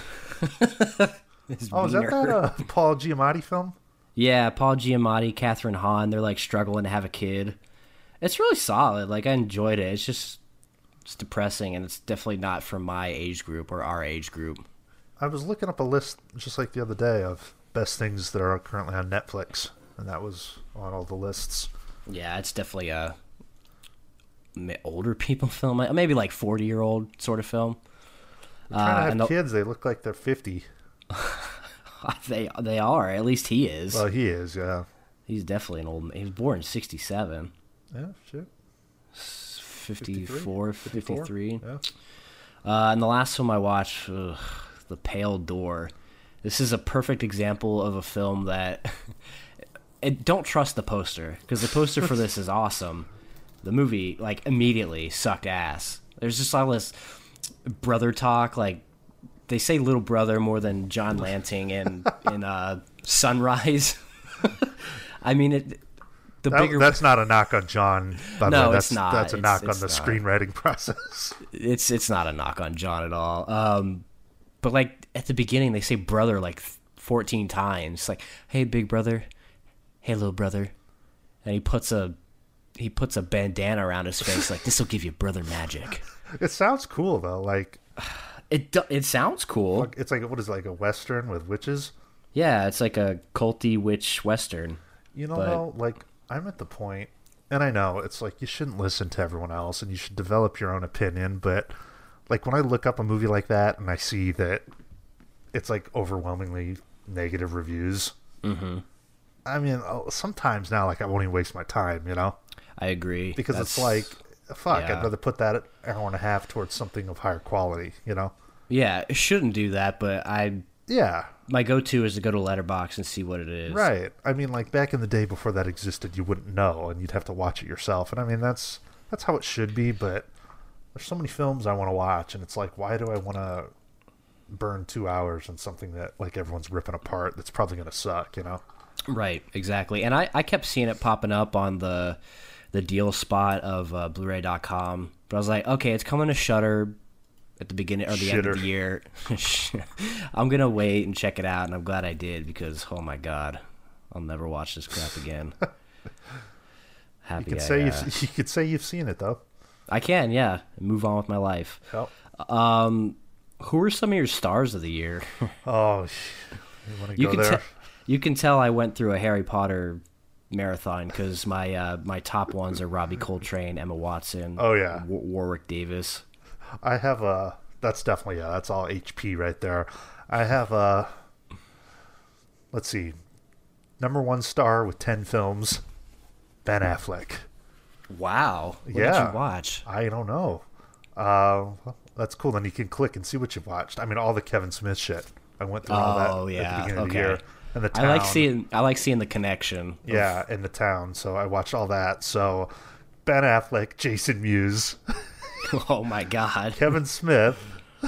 Is that Paul Giamatti film? Yeah, Paul Giamatti, Catherine Hahn. They're like struggling to have a kid. It's really solid. Like I enjoyed it. It's depressing, and it's definitely not from my age group or our age group. I was looking up a list just like the other day of best things that are currently on Netflix, and that was on all the lists. Yeah, it's definitely a older people film, maybe like 40-year-old sort of film. They're trying to have kids. They look like they're 50. They are. At least he is. Well, he is. Yeah. He's definitely an old man. He was born in 67. Yeah, sure. 54, 53. Yeah. And the last film I watched, The Pale Door. This is a perfect example of a film that... don't trust the poster, because the poster for this is awesome. The movie, immediately sucked ass. There's just all this brother talk, they say little brother more than John Lanting in Sunrise. I mean, that's not a knock on John, by the way. It's not. That's a knock on the screenwriting process. It's not a knock on John at all. But at the beginning, they say brother 14 times. Hey, big brother. Hey, little brother. And he puts a he puts a bandana around his face like, this will give you brother magic. It sounds cool though. Like It sounds cool. it's like what is it, like a western with witches? Yeah, it's like a culty witch western. You know, But- though, like I'm at the point, and I know it's like you shouldn't listen to everyone else, and you should develop your own opinion. But like when I look up a movie like that, and I see that it's like overwhelmingly negative reviews. Mm-hmm. I mean, sometimes now, like I won't even waste my time, you know, I agree. because it's like, fuck, yeah. I'd rather put that hour and a half towards something of higher quality, you know. Yeah, it shouldn't do that, but Yeah, my go-to is to go to Letterboxd and see what it is. right. I mean, like back in the day before that existed, you wouldn't know, and you'd have to watch it yourself. And I mean, that's how it should be. But there's so many films I want to watch, and it's like, why do I want to burn 2 hours on something that like everyone's ripping apart? That's probably going to suck, you know. Right, exactly. And I kept seeing it popping up on the deal spot of Blu-ray.com. But I was like, okay, it's coming to Shudder at the beginning or the end of the year. I'm going to wait and check it out, and I'm glad I did because, oh my God, I'll never watch this crap again. Happy You could say you've seen it though. I can, yeah. Move on with my life. Yep. Who are some of your stars of the year? Oh, you want to You go can there? you can tell I went through a Harry Potter marathon because my top ones are Robbie Coltrane, Emma Watson, Oh, yeah. Warwick Davis. I have a. That's definitely that's all HP right there. I have a. Let's see, number 1 star with 10 films, Ben Affleck. Wow, what did Yeah. you watch? I don't know. That's cool. Then you can click and see what you've watched. I mean, all the Kevin Smith shit. I went through all that Oh, yeah, at the beginning of the okay. year. And the town. I like seeing the connection. Yeah, in the town. So I watched all that. So Ben Affleck, Jason Mewes, Oh my God. Kevin Smith.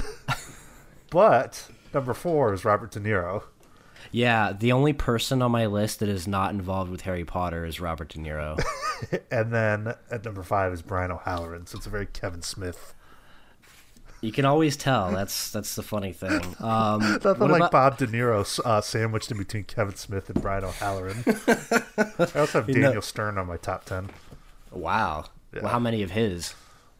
But number 4 is Robert De Niro. Yeah, the only person on my list that is not involved with Harry Potter is Robert De Niro. And then at number 5 is Brian O'Halloran. So it's a very Kevin Smith. You can always tell. That's the funny thing. Nothing what like about- Bob De Niro sandwiched in between Kevin Smith and Brian O'Halloran. I also have Daniel Stern on my top 10. Wow. Yeah. Well, how many of his?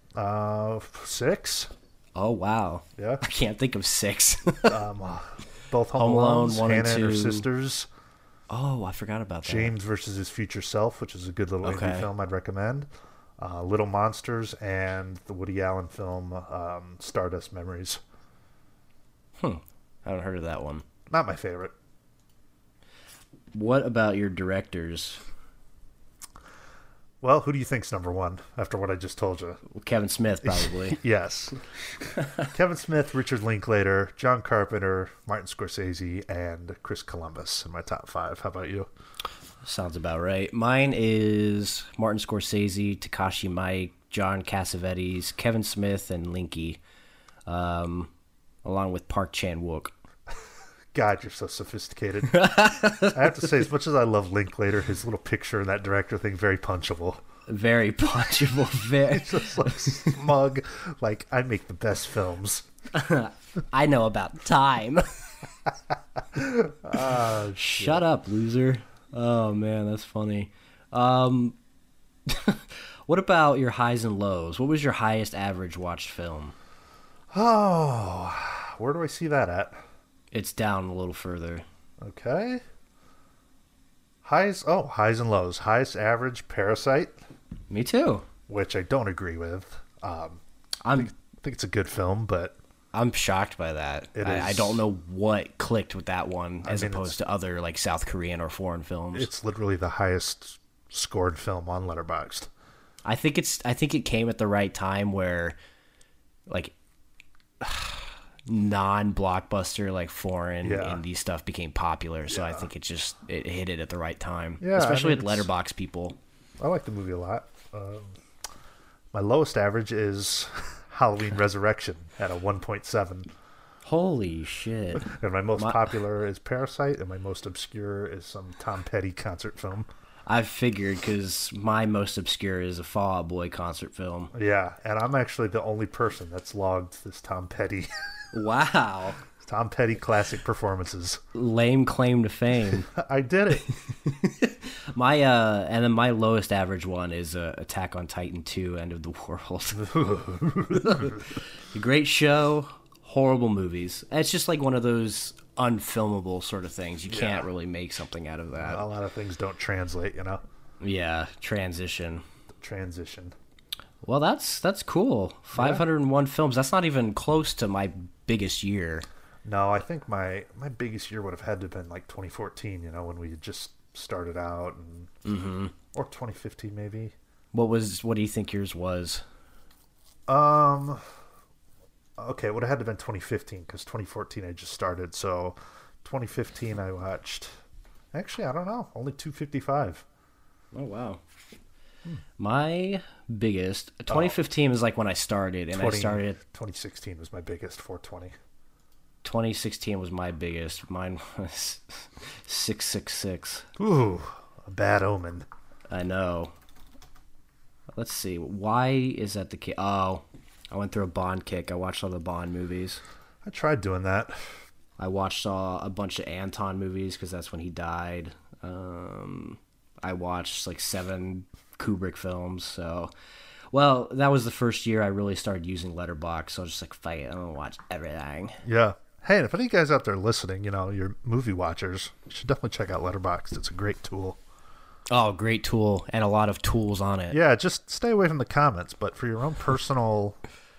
6. Oh wow. Yeah. I can't think of 6. Both Home Home Alone, Alones, 1 and Hannah and her 2. sisters. Oh, I forgot about that. James versus his future self, which is a good little indie Okay. film I'd recommend. Little Monsters, and the Woody Allen film Stardust Memories. I haven't heard of that one. Not my favorite. What about your directors? Well, who do you think's number 1 after what I just told you? Well, Kevin Smith, probably. Yes. Kevin Smith, Richard Linklater, John Carpenter, Martin Scorsese, and Chris Columbus in my top 5. How about you? Sounds about right. Mine is Martin Scorsese, Takashi Miike, John Cassavetes, Kevin Smith, and Linky, along with Park Chan-wook. God, you're so sophisticated. I have to say, as much as I love Linklater, his little picture and that director thing, very punchable. Very punchable. Very. Just like smug, like, I make the best films. I know about time. Shut up, loser. Oh man, that's funny. What about your highs and lows? What was your highest average watched film? Oh, where do I see that at? It's down a little further. Okay. Highs and lows. Highest average, Parasite, Me too. which I don't agree with. I I'm think it's a good film, but I'm shocked by that. It I is- don't know what clicked with that one as mean, opposed to other like South Korean or foreign films. it's literally the highest scored film on Letterboxd. I think it came at the right time where like non-blockbuster like foreign Yeah. indie stuff became popular, so I think it hit it at the right time. Yeah, Especially I mean, with Letterbox people. I like the movie a lot. My lowest average is Halloween Resurrection at a 1.7. Holy shit. And my most popular is Parasite, and my most obscure is some Tom Petty concert film. I figured because my most obscure is a Fall Out Boy concert film. Yeah, and I'm actually the only person that's logged this Tom Petty. Wow. Tom Petty classic performances. Lame claim to fame. I did it. And then my lowest average one is Attack on Titan 2: End of the World. A great show, horrible movies. It's just like one of those unfilmable sort of things. You can't really make something out of that. A lot of things don't translate, you know. Yeah, transition. Well, that's cool. 501 films. That's not even close to my biggest year. No, I think my biggest year would have had to have been like 2014, you know, when we had just started out, and or 2015 maybe. What do you think yours was? Okay, it would have had to have been 2015 because 2014 I just started. So 2015 I watched. Actually, I don't know. Only 255. Oh wow. My biggest 2015 was like when I started, and I started. 2016 was my biggest, 420. 2016 was my biggest. Mine was 666. Ooh, a bad omen. I know. Let's see. Why is that the case? Oh, I went through a Bond kick. I watched all the Bond movies. I tried doing that. I watched a bunch of Anton movies because that's when he died. I watched like 7 Kubrick films. So, well, that was the first year I really started using Letterboxd. So I was just like, fight it. I'm going to watch everything. Yeah. Hey, and if any guys out there listening, you know, you're movie watchers, you should definitely check out Letterboxd. It's a great tool. Oh, great tool, and a lot of tools on it. Yeah, just stay away from the comments, but for your own personal,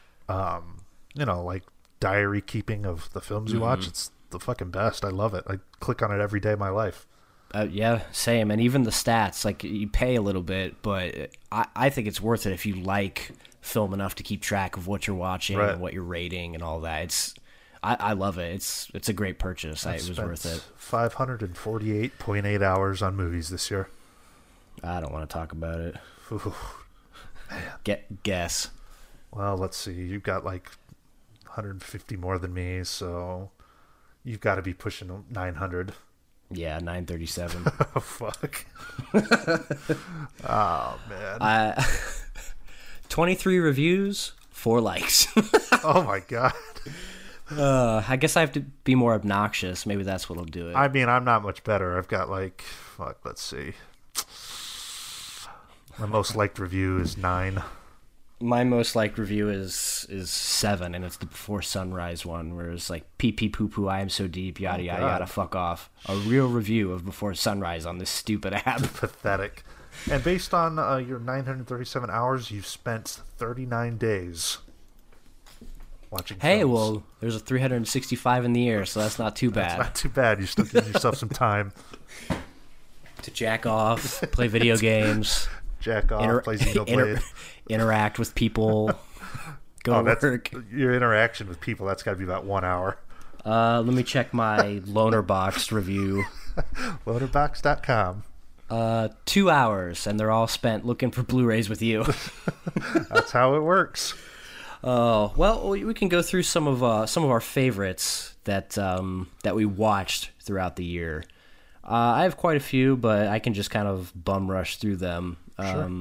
you know, like diary keeping of the films you watch, it's the fucking best. I love it. I click on it every day of my life. Yeah, same. And even the stats, like you pay a little bit, but I think it's worth it if you like film enough to keep track of what you're watching and what you're rating and all that. I love it. It's a great purchase. It was worth it. 548.8 hours on movies this year. I don't want to talk about it. Ooh, Guess. Well, let's see. You've got like 150 more than me, so you've got to be pushing 900. Yeah, 937. Oh, fuck. Oh, man. 23 reviews, 4 likes. Oh, my God. I guess I have to be more obnoxious. Maybe that's what'll do it. I mean, I'm not much better. I've got like, let's see. My most liked review is 9. My most liked review is 7, and it's the Before Sunrise one, where it's like pee pee poo poo, I am so deep, yada yada yada, fuck off. A real review of Before Sunrise on this stupid app. Pathetic. And based on your 937 hours, you've spent 39 days watching films. Well, there's a 365 in the year, so that's not too bad. That's not too bad. You're still giving yourself some time to jack off, play video games. Jack off, play Xenoblade. Interact with people, go to work. Your interaction with people, that's got to be about 1 hour. Let me check my Lonerboxd review. Lonerboxd.com. 2 hours, and they're all spent looking for Blu-rays with you. That's how it works. Oh, well, we can go through some of our favorites that we watched throughout the year. I have quite a few, but I can just kind of bum rush through them. Sure.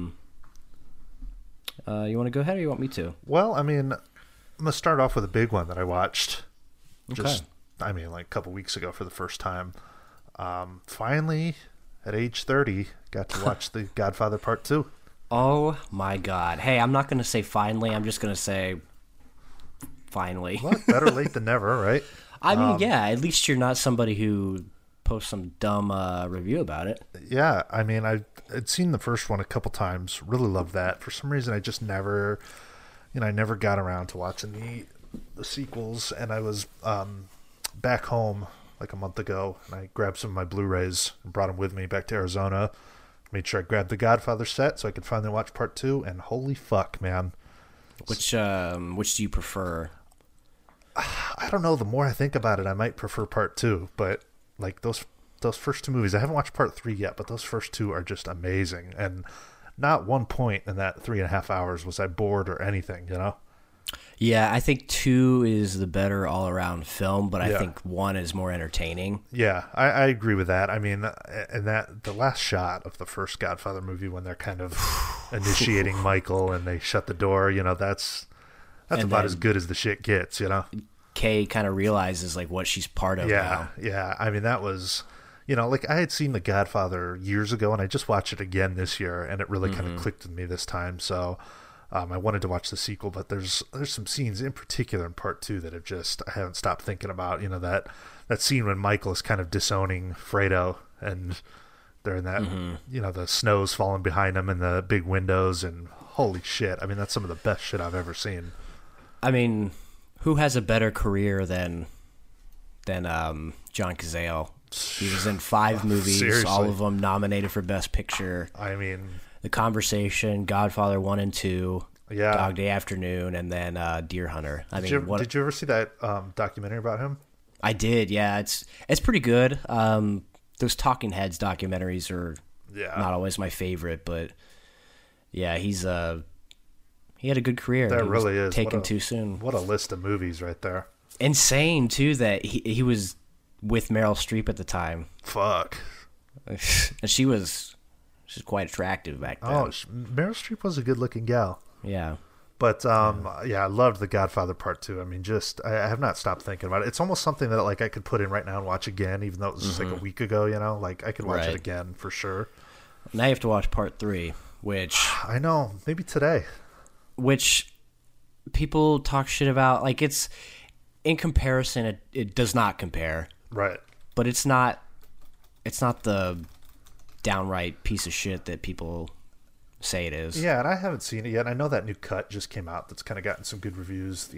You want to go ahead, or you want me to? Well, I mean, I'm gonna start off with a big one that I watched. Okay. Like a couple weeks ago for the first time. Finally, at age 30, got to watch The Godfather Part 2. Oh my God! Hey, I'm not gonna say finally. I'm just gonna say finally. Well, better late than never, right? I mean, yeah. At least you're not somebody who posts some dumb review about it. Yeah, I mean, I'd seen the first one a couple times. Really loved that. For some reason, I just never, I never got around to watching the sequels. And I was back home like a month ago, and I grabbed some of my Blu-rays and brought them with me back to Arizona. Made sure I grabbed the Godfather set so I could finally watch Part 2. And holy fuck, man! Which do you prefer? I don't know. The more I think about it, I might prefer Part 2, but like those first 2 movies, I haven't watched Part 3 yet, but those first 2 are just amazing. And not one point in that 3.5 hours was I bored or anything, Yeah, I think 2 is the better all-around film, but I think 1 is more entertaining. Yeah, I agree with that. I mean, and that the last shot of the first Godfather movie when they're kind of initiating Michael and they shut the door, that's about as good as the shit gets, Kay kind of realizes like what she's part of now. Yeah. I mean, that was, like I had seen The Godfather years ago, and I just watched it again this year, and it really kind of clicked with me this time. So I wanted to watch the sequel, but there's some scenes in particular in part 2 that I haven't stopped thinking about. That scene when Michael is kind of disowning Fredo, and they're in that, the snow's falling behind them and the big windows, and holy shit. I mean, that's some of the best shit I've ever seen. I mean, who has a better career than John Cazale? He was in 5 movies, Seriously. all of them nominated for Best Picture. I mean, The Conversation, Godfather 1 and 2, yeah. Dog Day Afternoon, and then Deer Hunter. Did you ever see that documentary about him? I did, yeah. It's pretty good. Those Talking Heads documentaries are not always my favorite, but yeah, he had a good career. That he really was is taken too soon. What a list of movies right there. Insane too that he was with Meryl Streep at the time. Fuck. And she's quite attractive back then. Oh, Meryl Streep was a good-looking gal. Yeah. But I loved The Godfather Part 2. I mean, I have not stopped thinking about it. It's almost something that like I could put in right now and watch again, even though it was just like a week ago. Like I could watch it again for sure. Now you have to watch Part 3, which I know, maybe today. Which people talk shit about. Like it's in comparison, it does not compare. Right. But it's not the downright piece of shit that people say it is. Yeah, and I haven't seen it yet. I know that new cut just came out that's kind of gotten some good reviews.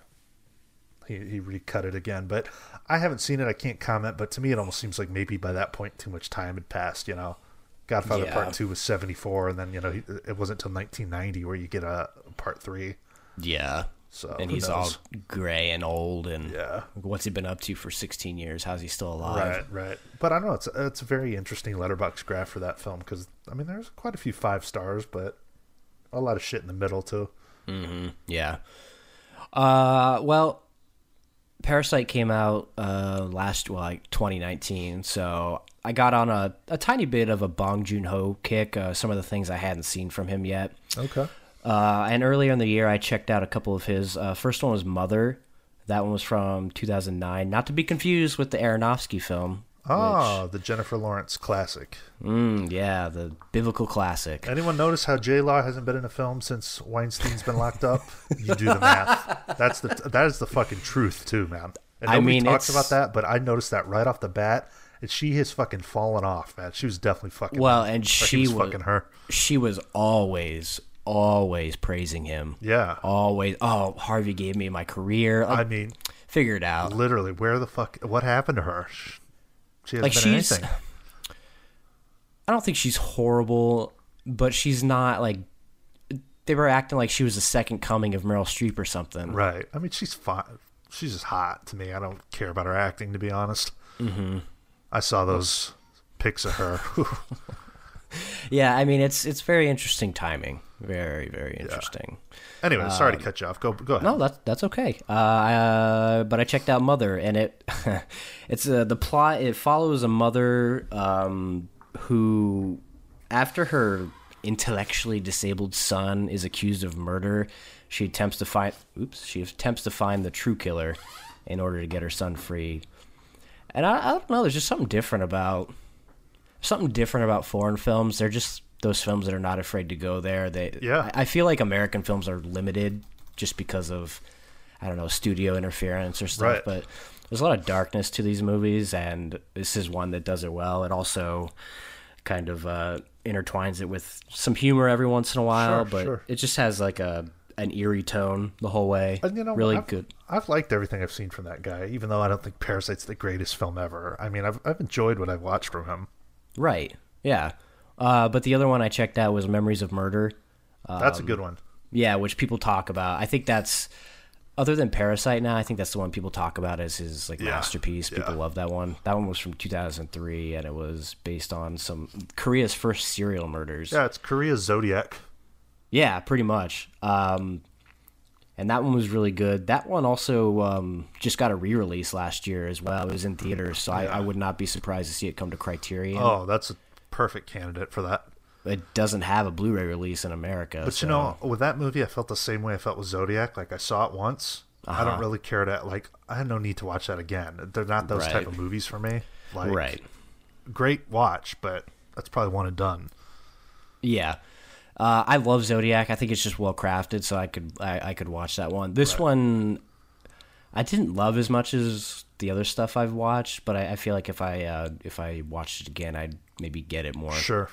He recut it again, but I haven't seen it. I can't comment, but to me it almost seems like maybe by that point too much time had passed, Godfather Part 2 was 74, and then, it wasn't until 1990 where you get a Part 3. Yeah. So, and he's all gray and old, and what's he been up to for 16 years? How's he still alive? Right. But I don't know. It's a very interesting letterbox graph for that film because, I mean, there's quite a few 5 stars, but a lot of shit in the middle, too. Mm-hmm. Yeah. Well, Parasite came out 2019, so I got on a tiny bit of a Bong Joon-ho kick, some of the things I hadn't seen from him yet. Okay. And earlier in the year, I checked out a couple of his. First one was Mother. That one was from 2009. Not to be confused with the Aronofsky film. The Jennifer Lawrence classic. Yeah, the biblical classic. Anyone notice how J-Law hasn't been in a film since Weinstein's been locked up? You do the math. That is the fucking truth, too, man. And nobody talks about that, but I noticed that right off the bat. And she has fucking fallen off, man. She was definitely fucking. Well, and she was fucking her. She was always praising him. Yeah. Always. Oh, Harvey gave me my career. I mean, figure it out. Literally, what happened to her? She hasn't been anything. I don't think she's horrible, but she's not like. They were acting like she was the second coming of Meryl Streep or something. Right. I mean, she's fine. She's just hot to me. I don't care about her acting, to be honest. Mm-hmm. I saw those pics of her. Yeah, I mean, it's very interesting timing. Very, very interesting. Yeah. Anyway, sorry to cut you off. Go ahead. No, that's okay. But I checked out Mother, and it's the plot. It follows a mother who, after her intellectually disabled son is accused of murder, she attempts to find the true killer in order to get her son free. And I don't know. There's just something different about foreign films. They're just those films that are not afraid to go there. I feel like American films are limited just because of, I don't know, studio interference or stuff. Right. But there's a lot of darkness to these movies, and this is one that does it well. It also kind of intertwines it with some humor every once in a while, it just has like an eerie tone the whole way. And, really good. I've liked everything I've seen from that guy, even though I don't think Parasite's the greatest film ever. I mean, I've enjoyed what I've watched from him. Right. Yeah. But the other one I checked out was Memories of Murder. That's a good one. Yeah, which people talk about. I think that's, other than Parasite now, I think that's the one people talk about as his masterpiece. People love that one. That one was from 2003, and it was based on some Korea's first serial murders. Yeah, it's Korea's Zodiac. Yeah, pretty much. And that one was really good. That one also just got a re-release last year as well. It was in theaters, so I would not be surprised to see it come to Criterion. Oh, that's a perfect candidate for that. It doesn't have a Blu-ray release in America. But with that movie, I felt the same way I felt with Zodiac. Like, I saw it once, I don't really care to, like, I have no need to watch that again. They're not those type of movies for me. Like, great watch, but that's probably one and done. Yeah. I love Zodiac. I think it's just well crafted, so I could watch that one. This one I didn't love as much as the other stuff I've watched, but I feel like if I watched it again, I'd maybe get it more. Sure.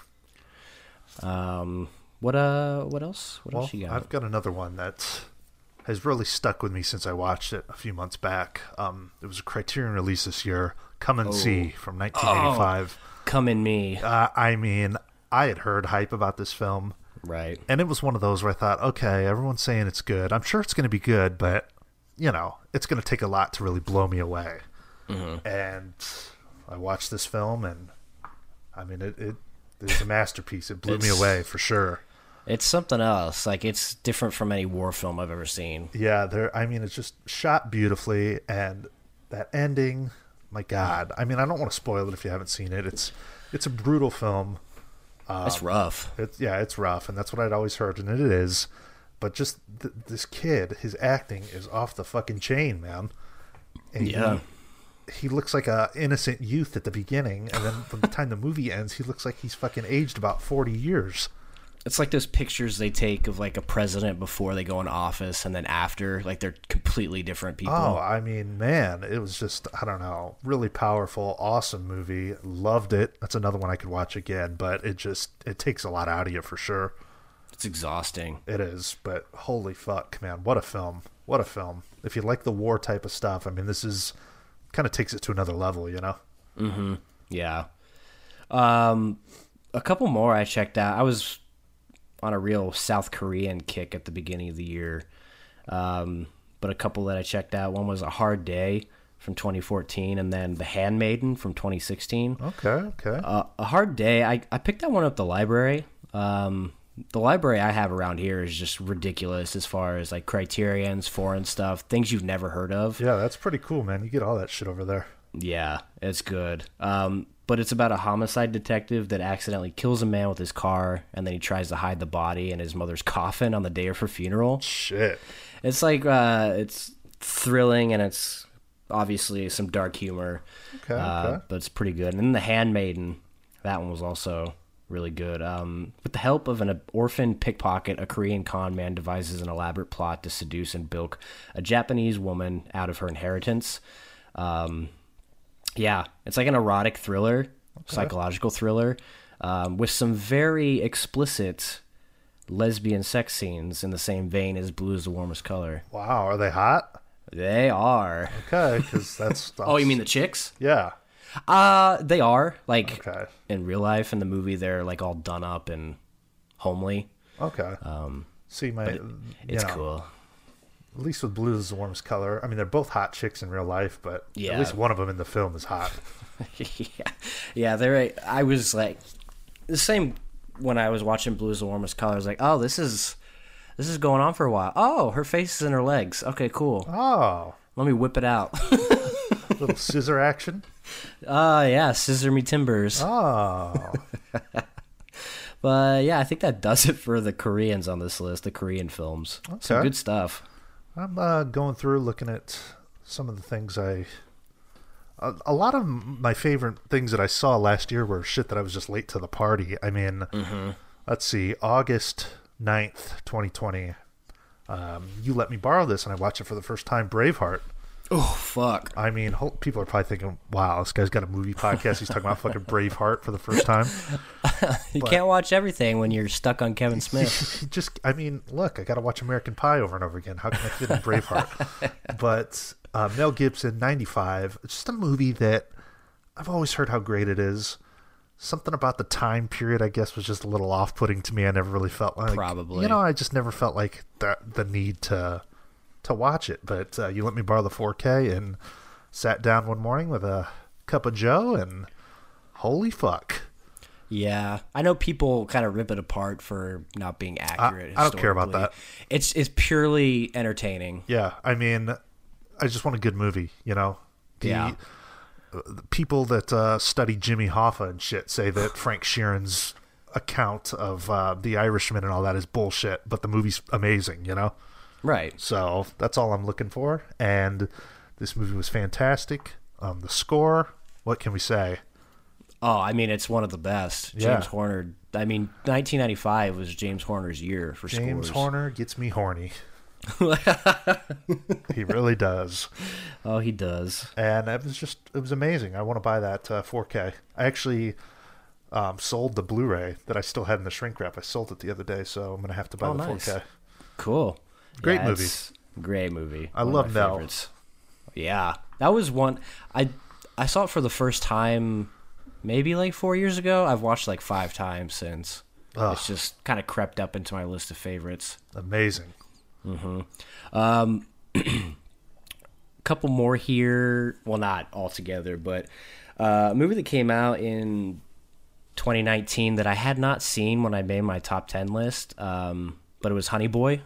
What else? What else you got? I've got another one that has really stuck with me since I watched it a few months back. It was a Criterion release this year, Come and See from 1985. Come and Me. I mean, I had heard hype about this film. Right. And it was one of those where I thought, okay, everyone's saying it's good. I'm sure it's going to be good, but, you know, it's going to take a lot to really blow me away. Mm-hmm. And I watched this film, and, I mean, it is a masterpiece. It blew me away, for sure. It's something else. Like, it's different from any war film I've ever seen. Yeah, it's just shot beautifully, and that ending, my God. I mean, I don't want to spoil it if you haven't seen it. It's a brutal film. It's rough. It's rough, and that's what I'd always heard, and it is. But just this kid, his acting is off the fucking chain, man. And he looks like a innocent youth at the beginning, and then by the time the movie ends, he looks like he's fucking aged about 40 years. It's like those pictures they take of like a president before they go in office and then after, like they're completely different people. Oh, I mean, man, it was just, I don't know, really powerful, awesome movie. Loved it. That's another one I could watch again, but it takes a lot out of you for sure. It's exhausting. It is, but holy fuck, man, what a film. What a film. If you like the war type of stuff, I mean, this is kind of takes it to another level, you know? Mm-hmm. Yeah. A couple more I checked out. I was on a real South Korean kick at the beginning of the year. But a couple that I checked out, one was A Hard Day from 2014, and then The Handmaiden from 2016. Okay. A Hard Day, I picked that one up at the library. The library I have around here is just ridiculous as far as like Criterion's, foreign stuff, things you've never heard of. Yeah, that's pretty cool, man. You get all that shit over there. Yeah, it's good. But it's about a homicide detective that accidentally kills a man with his car, and then he tries to hide the body in his mother's coffin on the day of her funeral. Shit. It's like, it's thrilling, and it's obviously some dark humor. Okay. But it's pretty good. And then The Handmaiden, that one was also really good. With the help of an orphan pickpocket, a Korean con man devises an elaborate plot to seduce and bilk a Japanese woman out of her inheritance. Yeah, it's like an erotic thriller, psychological thriller, with some very explicit lesbian sex scenes in the same vein as Blue is the Warmest Color. Wow, are they hot? They are. Okay, because that's... Oh, you mean the chicks? Yeah. They are. Like, in real life, in the movie, they're like all done up and homely. Okay. See, it's cool. At least with Blue is the Warmest Color. I mean, they're both hot chicks in real life, but at least one of them in the film is hot. Yeah. I was like, the same when I was watching Blue is the Warmest Color. I was like, oh, this is going on for a while. Oh, her face is in her legs. Okay, cool. Oh. Let me whip it out. Little scissor action. Yeah, scissor me timbers. Oh. But yeah, I think that does it for the Koreans on this list, the Korean films. Okay. Some good stuff. I'm going through looking at some of the things a lot of my favorite things that I saw last year were shit that I was just late to the party. I mean, Let's see, August 9th, 2020. You let me borrow this, and I watched it for the first time, Braveheart. Oh, fuck. I mean, people are probably thinking, wow, this guy's got a movie podcast. He's talking about fucking Braveheart for the first time. You can't watch everything when you're stuck on Kevin Smith. I mean, look, I got to watch American Pie over and over again. How can I fit in Braveheart? But Mel Gibson, 95. It's just a movie that I've always heard how great it is. Something about the time period, I guess, was just a little off-putting to me. I never really felt like... Probably. You know, I just never felt like the need to watch it. But you let me borrow the 4K and sat down one morning with a cup of joe, and holy fuck. Yeah. I know people kind of rip it apart for not being accurate. I don't care about that. It's purely entertaining. Yeah. I mean, I just want a good movie, you know? The people that study Jimmy Hoffa and shit say that Frank Sheeran's account of The Irishman and all that is bullshit, but the movie's amazing, you know? Right. So that's all I'm looking for. And this movie was fantastic. The score, what can we say? Oh, I mean, it's one of the best. Yeah. James Horner. I mean, 1995 was James Horner's year for James scores. Horner gets me horny. He really does. Oh, he does. And it was amazing. I want to buy that 4K. I actually sold the Blu-ray that I still had in the shrink wrap. I sold it the other day, so I'm going to have to buy the nice. 4K. Cool. Great movie. It's a great movie. I One love of my Nell. favorites. Yeah. That was one. I saw it for the first time maybe like 4 years ago. I've watched like 5 times since. Ugh. It's just kind of crept up into my list of favorites. Amazing. Couple more here. Well, not altogether, but a movie that came out in 2019 that I had not seen when I made my top 10 list, but it was Honey Boy.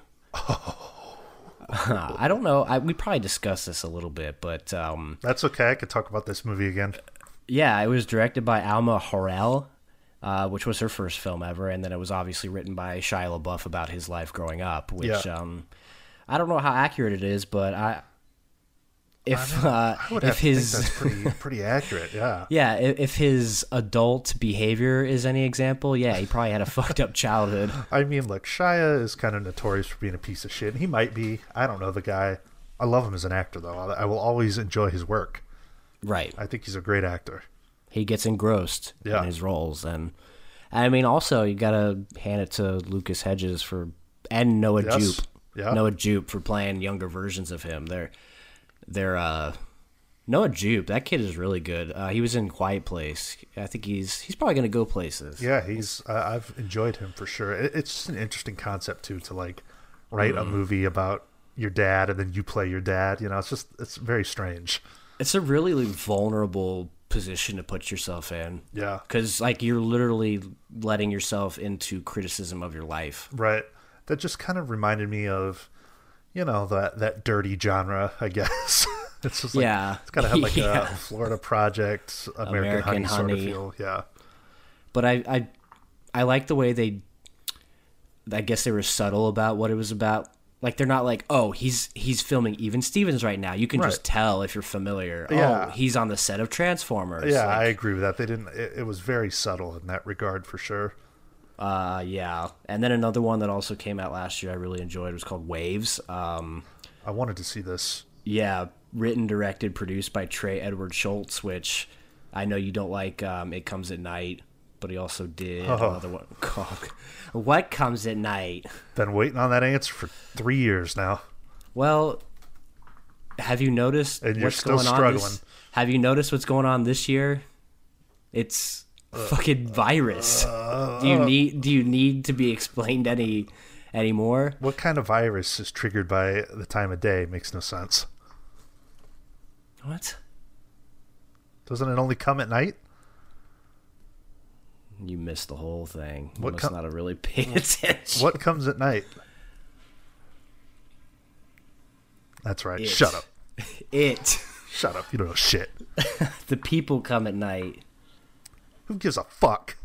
I don't know. We probably discussed this a little bit, but That's okay. I could talk about this movie again. yeah, it was directed by Alma Harrell, which was her first film ever, and then it was obviously written by Shia LaBeouf about his life growing up, which I don't know how accurate it is, but I would have to think that's pretty accurate. Yeah. yeah, if his adult behavior is any example, yeah, he probably had a fucked up childhood. I mean, look, Shia is kind of notorious for being a piece of shit. And he might be. I don't know the guy. I love him as an actor, though. I will always enjoy his work. Right. I think he's a great actor. He gets engrossed Yeah. in his roles, and I mean, also you gotta hand it to Lucas Hedges and Noah Yes. Jupe. Yeah. Noah Jupe for playing younger versions of him. They're Noah Jupe. That kid is really good. He was in Quiet Place. I think he's probably gonna go places. Yeah, I've enjoyed him for sure. It's just an interesting concept too, to like write a movie about your dad and then you play your dad. You know, it's very strange. It's a really vulnerable position to put yourself in. Yeah. Because like you're literally letting yourself into criticism of your life. Right. That just kind of reminded me of, that dirty genre, I guess. It's just like, Yeah. it's kind of had like Yeah. a Florida Project, American Honey sort of Honey. feel. Yeah. But I like the way I guess they were subtle about what it was about. Like they're not like, oh, he's filming Even Stevens right now. You can just Right. tell if you're familiar. Yeah. Oh, he's on the set of Transformers. Yeah, I Like, agree with that. They didn't. It was very subtle in that regard, for sure. yeah. And then another one that also came out last year I really enjoyed was called Waves. I wanted to see this. Yeah, written, directed, produced by Trey Edward Schultz, which I know you don't like. It Comes at Night, but he also did another one called What Comes at Night. Been waiting on that answer for 3 years now. Well, have you noticed And you're what's still going on? struggling. Have you noticed what's going on this year? It's a fucking virus. Do you need to be explained any more? What kind of virus is triggered by the time of day? Makes no sense. What? Doesn't it only come at night? You missed the whole thing. You What must com- not have really paid attention. What comes at night? That's right. It. Shut up. It. Shut up. You don't know shit. The people come at night. Who gives a fuck?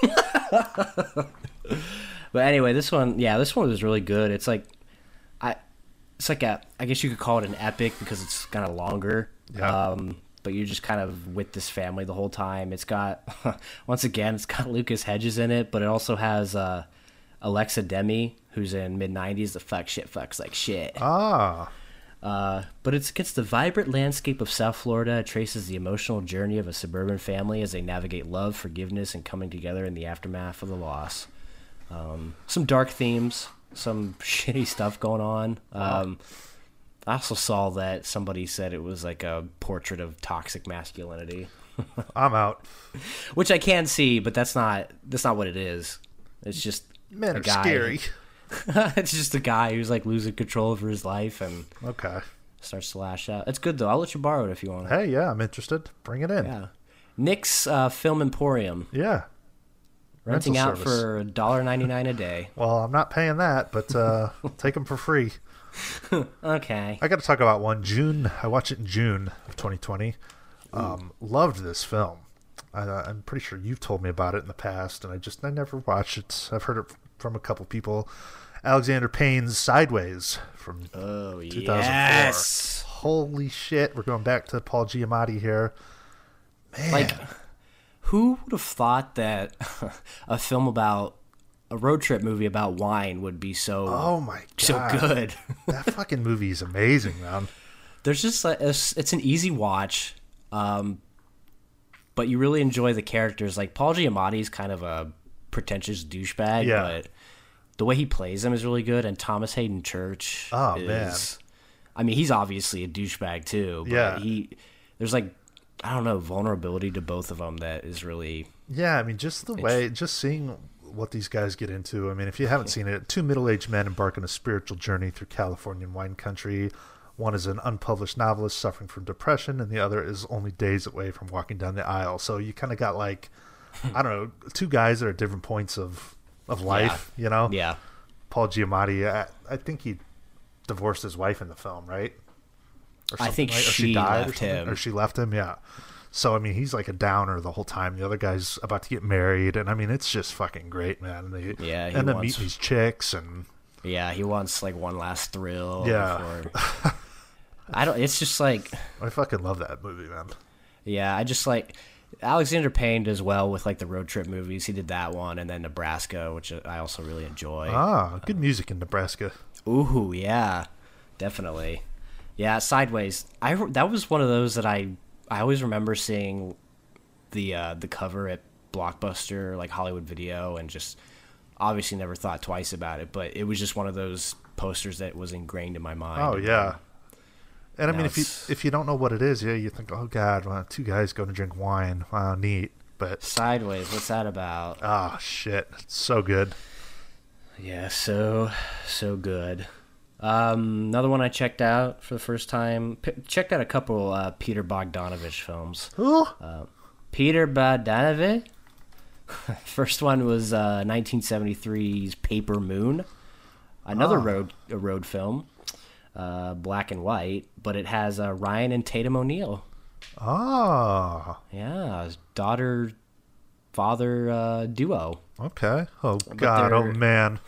But anyway, this one was really good. It's like, I guess you could call it an epic because it's kind of longer. Yeah. But you're just kind of with this family the whole time. It's got, once again, it's got Lucas Hedges in it, but it also has Alexa Demi, who's in mid-90s. The fucks like shit. Ah. But it's against the vibrant landscape of South Florida. It traces the emotional journey of a suburban family as they navigate love, forgiveness, and coming together in the aftermath of the loss. Some dark themes, some shitty stuff going on. I also saw that somebody said it was like a portrait of toxic masculinity, I'm out. which I can see, but that's not what it is. It's just Men a are guy. scary. It's just a guy who's like losing control over his life and Okay. starts to lash out. It's good though. I'll let you borrow it if you want. Hey, yeah, I'm interested. Bring it in. Yeah, Nick's Film Emporium, Yeah. renting Rental out service. for $1.99 a day. Well, I'm not paying that, but I'll take them for free. Okay. I got to talk about one. I watched it in June of 2020. Loved this film. I'm pretty sure you've told me about it in the past, and I never watched it. I've heard it from a couple people, Alexander Payne's Sideways from 2004. Yes. Holy shit, we're going back to Paul Giamatti here. Man. Like, who would have thought that a film about a road trip movie about wine would be oh my God. so good? That fucking movie is amazing, man. There's just it's an easy watch, but you really enjoy the characters. Like Paul Giamatti's kind of a pretentious douchebag, but the way he plays him is really good. And Thomas Hayden Church, man, I mean, he's obviously a douchebag too. But there's like, I don't know, vulnerability to both of them that is really. Yeah, I mean, just the way, just seeing what these guys get into. I mean, if you haven't seen it, two middle-aged men embark on a spiritual journey through Californian wine country. One is an unpublished novelist suffering from depression, and the other is only days away from walking down the aisle. So you kind of got like, I don't know, two guys that are at different points of life, you know? Yeah. Paul Giamatti, I think he divorced his wife in the film, right? Or I think right? Or she died left or him. Or she left him, yeah. So, I mean, he's like a downer the whole time. The other guy's about to get married, and I mean, it's just fucking great, man. And then meet these chicks, and yeah, he wants like one last thrill. Yeah. It's just like, I fucking love that movie, man. Yeah, I just like Alexander Payne does well with like the road trip movies. He did that one, and then Nebraska, which I also really enjoy. Good music in Nebraska. Ooh, yeah, definitely. Yeah, Sideways. That was one of those that I always remember seeing the cover at Blockbuster, like Hollywood Video, and just obviously never thought twice about it. But it was just one of those posters that was ingrained in my mind. Oh yeah. And I mean, if you don't know what it is, you think, oh God, well, two guys going to drink wine. Wow, neat. But Sideways, what's that about? Oh shit, it's so good. Yeah, so good. Another one I checked out for the first time. Checked out a couple Peter Bogdanovich films. Who? Peter Bogdanovich. First one was 1973's Paper Moon. Another road film. Black and white, but it has Ryan and Tatum O'Neal. Yeah, daughter father duo. Okay. Oh God. Oh man.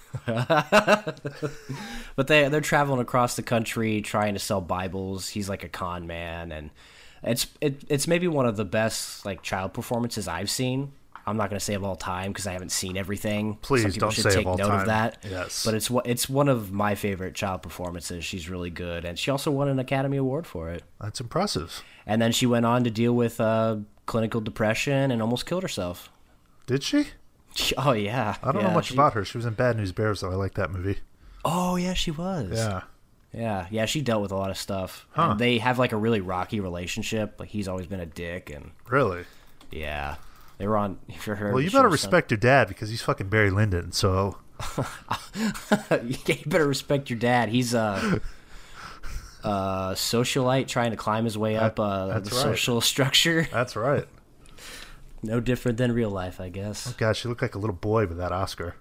But they're traveling across the country trying to sell Bibles. He's like a con man, and it's maybe one of the best like child performances I've seen. I'm not going to say of all time because I haven't seen everything. Please don't say of all time. Take note of that. Yes. But it's one of my favorite child performances. She's really good, and she also won an Academy Award for it. That's impressive. And then she went on to deal with clinical depression and almost killed herself. Did she? Oh yeah. I don't know much about her. She was in Bad News Bears, though. I like that movie. Oh yeah, she was. Yeah. She dealt with a lot of stuff. And they have like a really rocky relationship. Like he's always been a dick, and really, yeah. They were on. Well, you better respect your dad because he's fucking Barry Lyndon. So you better respect your dad. He's a socialite trying to climb his way up the social structure. That's right. No different than real life, I guess. Oh God, she looked like a little boy with that Oscar.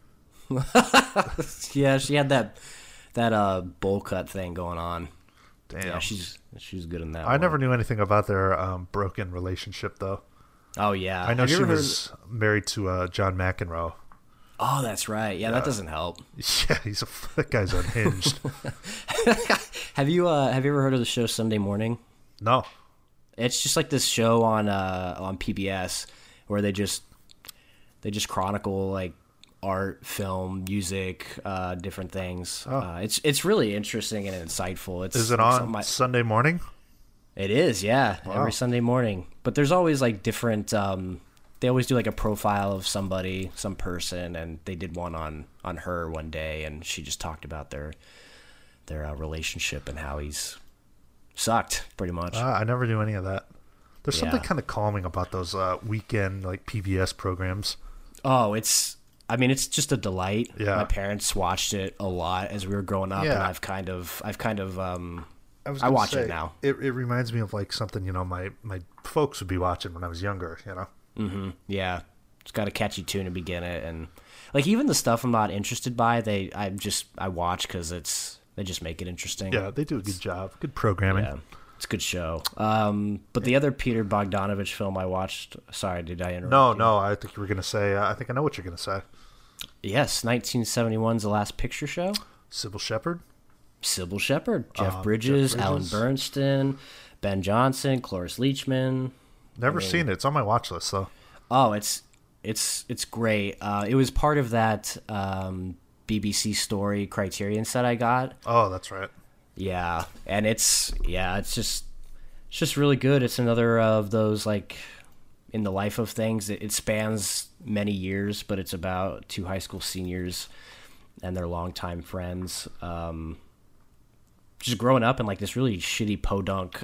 Yeah, she had that bowl cut thing going on. Damn. Yeah, she's good in that. I never knew anything about their broken relationship, though. Oh yeah, I know she was married to John McEnroe. Oh, that's right. Yeah, that doesn't help. Yeah, that guy's unhinged. Have you ever heard of the show Sunday Morning? No. It's just like this show on PBS where they just chronicle like art, film, music, different things. Oh. It's really interesting and insightful. Is it on Sunday morning? It is, yeah. Wow. Every Sunday morning. But there's always like different they always do like a profile of somebody, some person, and they did one on her one day, and she just talked about their relationship and how he's sucked pretty much. I never knew any of that. There's something kind of calming about those weekend like PBS programs. Oh, it's just a delight. Yeah. My parents watched it a lot as we were growing up, and I've kind of I watch it now. It reminds me of like something, my folks would be watching when I was younger, Mm-hmm. Yeah. It's got a catchy tune to begin it, and like even the stuff I'm not interested by, I watch because they just make it interesting. Yeah, they do a good job. Good programming. Yeah. It's a good show. But the other Peter Bogdanovich film I watched, sorry, did I interrupt you? No, I think you were going to say, I think I know what you're going to say. Yes, 1971's The Last Picture Show. Sybil Shepherd. Sybil Shepherd, Jeff Bridges, Alan Bernstein, Ben Johnson, Cloris Leachman. Never seen it. It's on my watch list though. Oh, it's great. It was part of that BBC Story Criterion set I got. Oh, that's right. Yeah, and it's just really good. It's another of those, like, in the life of things. It spans many years, but it's about two high school seniors and their longtime friends. Just growing up in, like, this really shitty podunk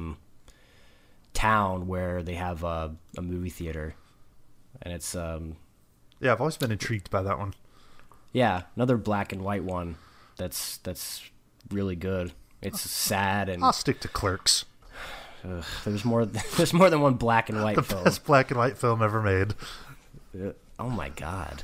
town where they have a movie theater, and it's Yeah, I've always been intrigued by that one. yeah, another black and white one that's really good. It's sad, and I'll stick to Clerks. there's more than one black and white film. Best black and white film ever made. Oh my god.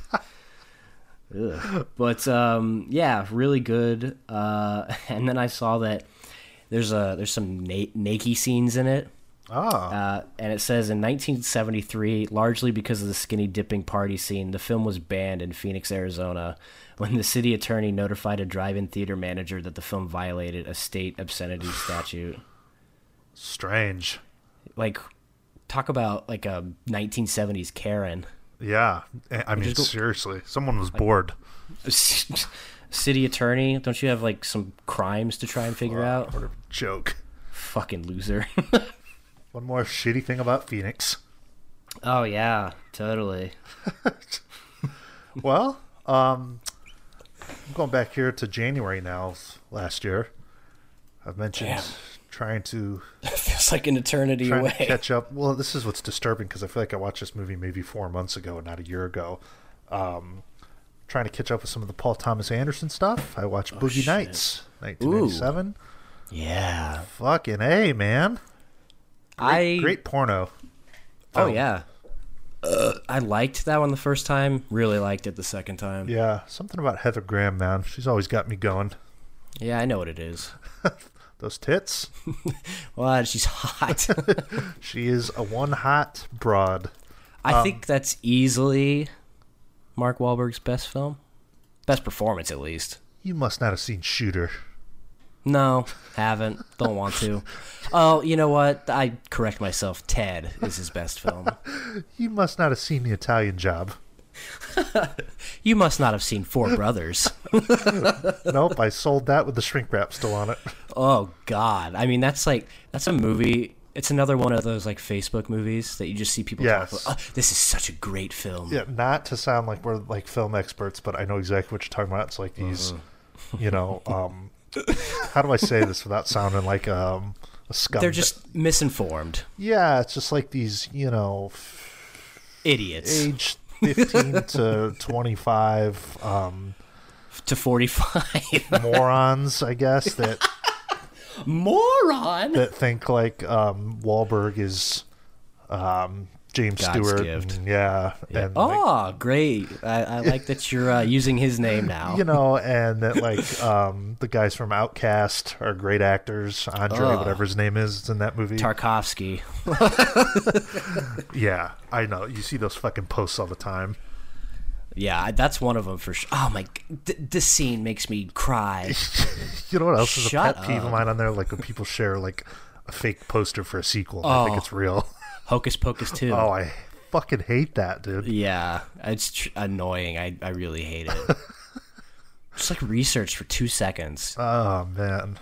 Ugh. But yeah, really good. And then I saw that there's some naked scenes in it. And it says in 1973, largely because of the skinny dipping party scene, the film was banned in Phoenix, Arizona, when the city attorney notified a drive-in theater manager that the film violated a state obscenity statute. Strange. Like, talk about like a 1970s Karen. Yeah. I mean, seriously. Someone was bored. City attorney, don't you have like some crimes to try and figure out? What a joke. Fucking loser. One more shitty thing about Phoenix. Oh yeah, totally. Well, I'm going back here to January now, last year. I've mentioned trying to... It feels like an eternity away. To catch up. Well, this is what's disturbing, because I feel like I watched this movie maybe 4 months ago, not a year ago. Trying to catch up with some of the Paul Thomas Anderson stuff. I watched Boogie Nights, 1997. Ooh. Yeah. Fucking A, man. Great porno. Oh, yeah. I liked that one the first time. Really liked it the second time. Yeah. Something about Heather Graham, man. She's always got me going. Yeah, I know what it is. Those tits. Well, she's hot. She is a one hot broad. I think that's easily Mark Wahlberg's best film. Best performance, at least. You must not have seen Shooter. No, haven't. Don't want to. Oh, you know what? I correct myself. Ted is his best film. You must not have seen The Italian Job. You must not have seen Four Brothers. Nope, I sold that with the shrink wrap still on it. Oh, God. I mean, that's a movie. It's another one of those, like, Facebook movies that you just see people talk about. Oh, this is such a great film. Yeah, not to sound like we're, like, film experts, but I know exactly what you're talking about. It's like these, you know, how do I say this without sounding like a scum? They're just misinformed. Yeah, it's just like these, you know... idiots. Age 15 to 25. To 45. Morons, I guess, that... Moron? That think, like, Wahlberg is James God's Stewart. gift. Yeah. And, like, great. I like that you're using his name now. You know, and that, like, the guys from Outcast are great actors. Andre, whatever his name is in that movie. Tarkovsky. Yeah, I know. You see those fucking posts all the time. Yeah, that's one of them for sure. Oh, my... this scene makes me cry. You know what else is a Shut pet peeve of up. mine on there? Like, when people share, like, a fake poster for a sequel. I think it's real. Hocus Pocus 2. Oh, I fucking hate that, dude. Yeah, it's annoying. I really hate it. Just like research for 2 seconds. Oh, man.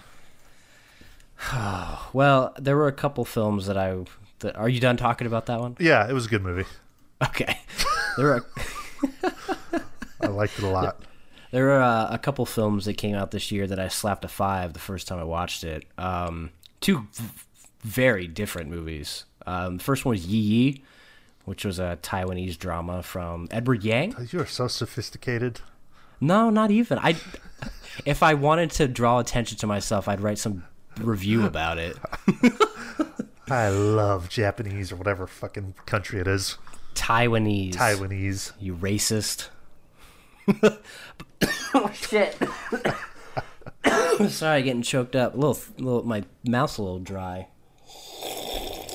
Well, there were a couple films that are you done talking about that one? Yeah, it was a good movie. Okay. There were I liked it a lot. there were a couple films that came out this year that I slapped a 5 the first time I watched it. Two very different movies. The first one was Yi Yi, which was a Taiwanese drama from Edward Yang. You are so sophisticated. No, not even. If I wanted to draw attention to myself, I'd write some review about it. I love Japanese or whatever fucking country it is. Taiwanese. You racist. Oh, shit. Sorry, getting choked up. My mouth's a little dry.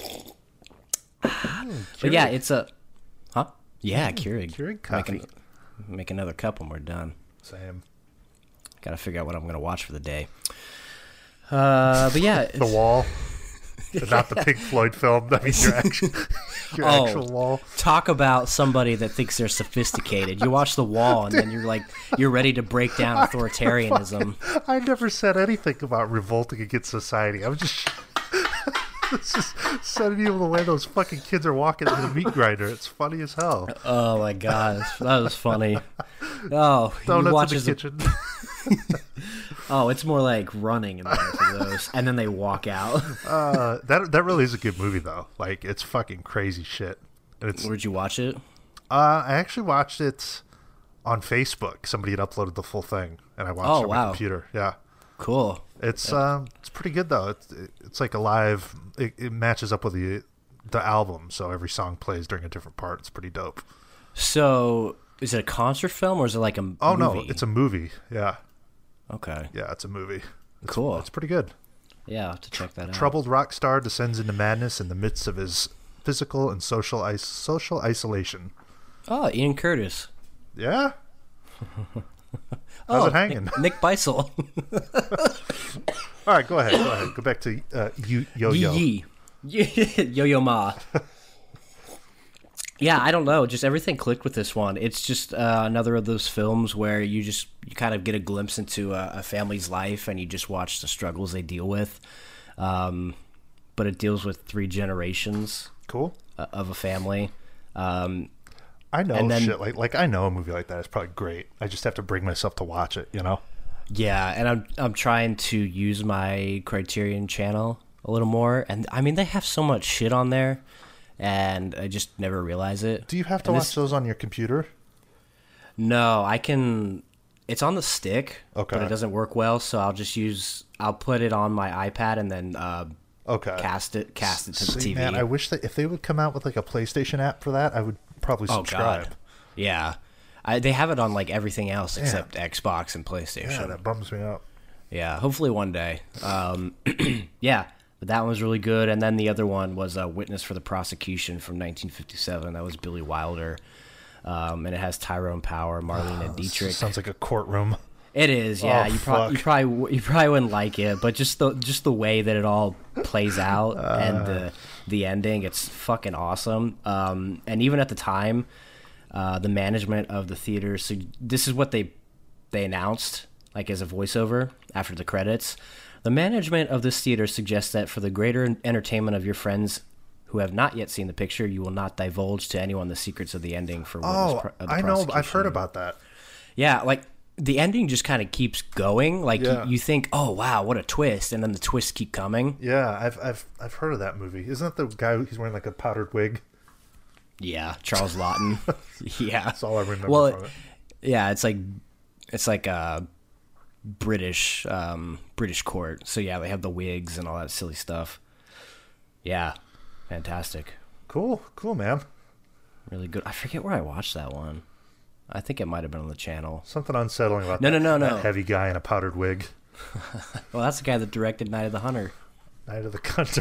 But yeah, it's a... Huh? Yeah, Keurig. Keurig coffee. Make another cup when we're done. Same. Got to figure out what I'm going to watch for the day. But yeah. The Wall. Not the Pink Floyd film. I mean, your actual Wall. Talk about somebody that thinks they're sophisticated. You watch The Wall, and then you're ready to break down authoritarianism. I never said anything about revolting against society. I was just sending you the way those fucking kids are walking to the meat grinder. It's funny as hell. Oh my gosh, that was funny. Oh, donuts in the kitchen. Oh, it's more like running in both of those, and then they walk out. That really is a good movie though. Like, it's fucking crazy shit. Where'd you watch it? I actually watched it on Facebook. Somebody had uploaded the full thing, and I watched it on my computer. Yeah, cool. It's pretty good though. It's like a live. It matches up with the album, so every song plays during a different part. It's pretty dope. So, is it a concert film or is it like a movie? Oh no, it's a movie. Yeah. Okay. Yeah, it's a movie. Cool. It's pretty good. Yeah, I'll have to check that out. Troubled rock star descends into madness in the midst of his physical and social isolation. Oh, Ian Curtis. Yeah? How's it hanging? Nick Beisel. All right, go ahead. Go back to Yo-Yo. Yo-Yo Ma. Yeah, I don't know. Just everything clicked with this one. It's just another of those films where you kind of get a glimpse into a family's life, and you just watch the struggles they deal with. But it deals with 3 generations. Cool. Of a family. I know shit like I know a movie like that is probably great. I just have to bring myself to watch it, you know? Yeah, and I'm trying to use my Criterion channel a little more, and I mean they have so much shit on there. And I just never realize it. Do you have to watch those on your computer? No, I can. It's on the stick, okay, but it doesn't work well. So I'll put it on my iPad and then cast it to the TV. Man, I wish that if they would come out with like a PlayStation app for that, I would probably subscribe. God. Yeah, they have it on like everything else except Xbox and PlayStation. Yeah, that bums me out. Yeah, hopefully one day. Yeah. But that one was really good, and then the other one was Witness for the Prosecution from 1957. That was Billy Wilder, and it has Tyrone Power, Marlene Dietrich. Sounds like a courtroom. It is, yeah. You probably wouldn't like it, but just the way that it all plays out and the ending, it's fucking awesome. And even at the time, the management of the theater, so this is what they announced, like as a voiceover after the credits. The management of this theater suggests that for the greater entertainment of your friends who have not yet seen the picture, you will not divulge to anyone the secrets of the ending for Witness of the I know. I've heard about that. Yeah, like the ending just kind of keeps going. Like you think, oh wow, what a twist, and then the twists keep coming. Yeah, I've heard of that movie. Isn't that the guy who's wearing like a powdered wig? Yeah, Charles Laughton. Yeah, that's all I remember from it. Yeah, it's like a British court. So yeah, they have the wigs and all that silly stuff. Yeah, fantastic. Cool, man. Really good. I forget where I watched that one. I think it might have been on the channel. Something unsettling about that heavy guy in a powdered wig. Well, that's the guy that directed Night of the Hunter. Night of the Hunter.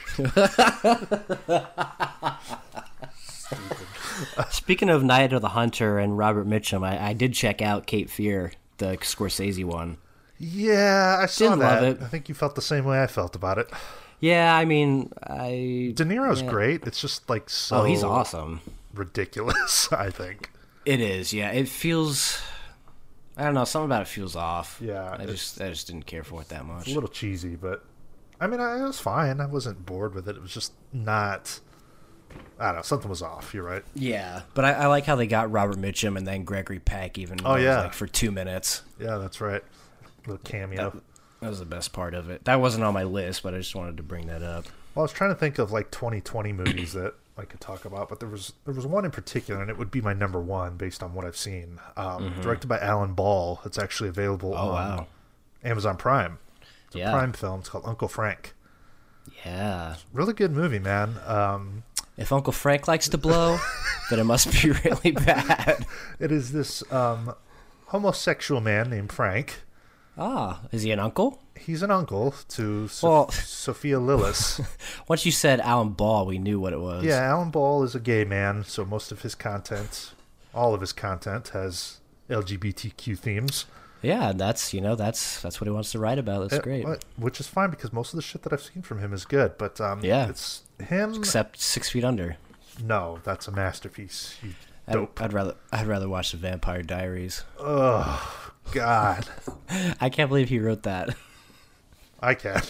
Speaking of Night of the Hunter and Robert Mitchum, I did check out Cape Fear, the Scorsese one. Yeah, I saw Didn't that. love it. I think you felt the same way I felt about it. Yeah, I mean, De Niro's great. It's just like so. Oh, he's awesome. Ridiculous, I think. It is. Yeah, it feels. I don't know. Something about it feels off. Yeah, I just didn't care for it that much. It's a little cheesy, but I mean, it was fine. I wasn't bored with it. It was just not. I don't know. Something was off. You're right. Yeah, but I like how they got Robert Mitchum and then Gregory Peck even. Oh yeah, like for 2 minutes. Yeah, that's right. Little cameo. That was the best part of it. That wasn't on my list, but I just wanted to bring that up. Well, I was trying to think of like 2020 movies that I could talk about, but there was one in particular, and it would be my number one based on what I've seen. Directed by Alan Ball. It's actually available on Amazon Prime. It's a Prime film. It's called Uncle Frank. Yeah. Really good movie, man. If Uncle Frank likes to blow, then it must be really bad. It is this homosexual man named Frank. Ah, is he an uncle? He's an uncle to Sophia Lillis. Once you said Alan Ball, we knew what it was. Yeah, Alan Ball is a gay man, so most of his content all of his content has LGBTQ themes. Yeah, that's what he wants to write about. That's great. Which is fine because most of the shit that I've seen from him is good. But it's him. Except 6 Feet Under. No, that's a masterpiece. Dope. I'd rather watch The Vampire Diaries. Oh God, I can't believe he wrote that. I can't.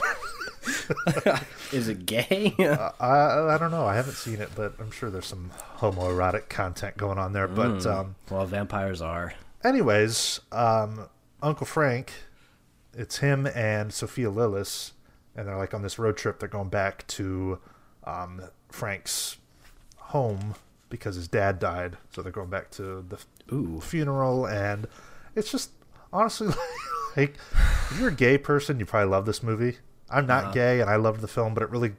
Is it gay? I don't know. I haven't seen it, but I'm sure there's some homoerotic content going on there. But well, vampires are. Anyways, Uncle Frank, it's him and Sophia Lillis, and they're like on this road trip. They're going back to Frank's home because his dad died. So they're going back to the funeral, and it's just honestly like if you're a gay person, you probably love this movie. I'm not gay, and I loved the film, but it really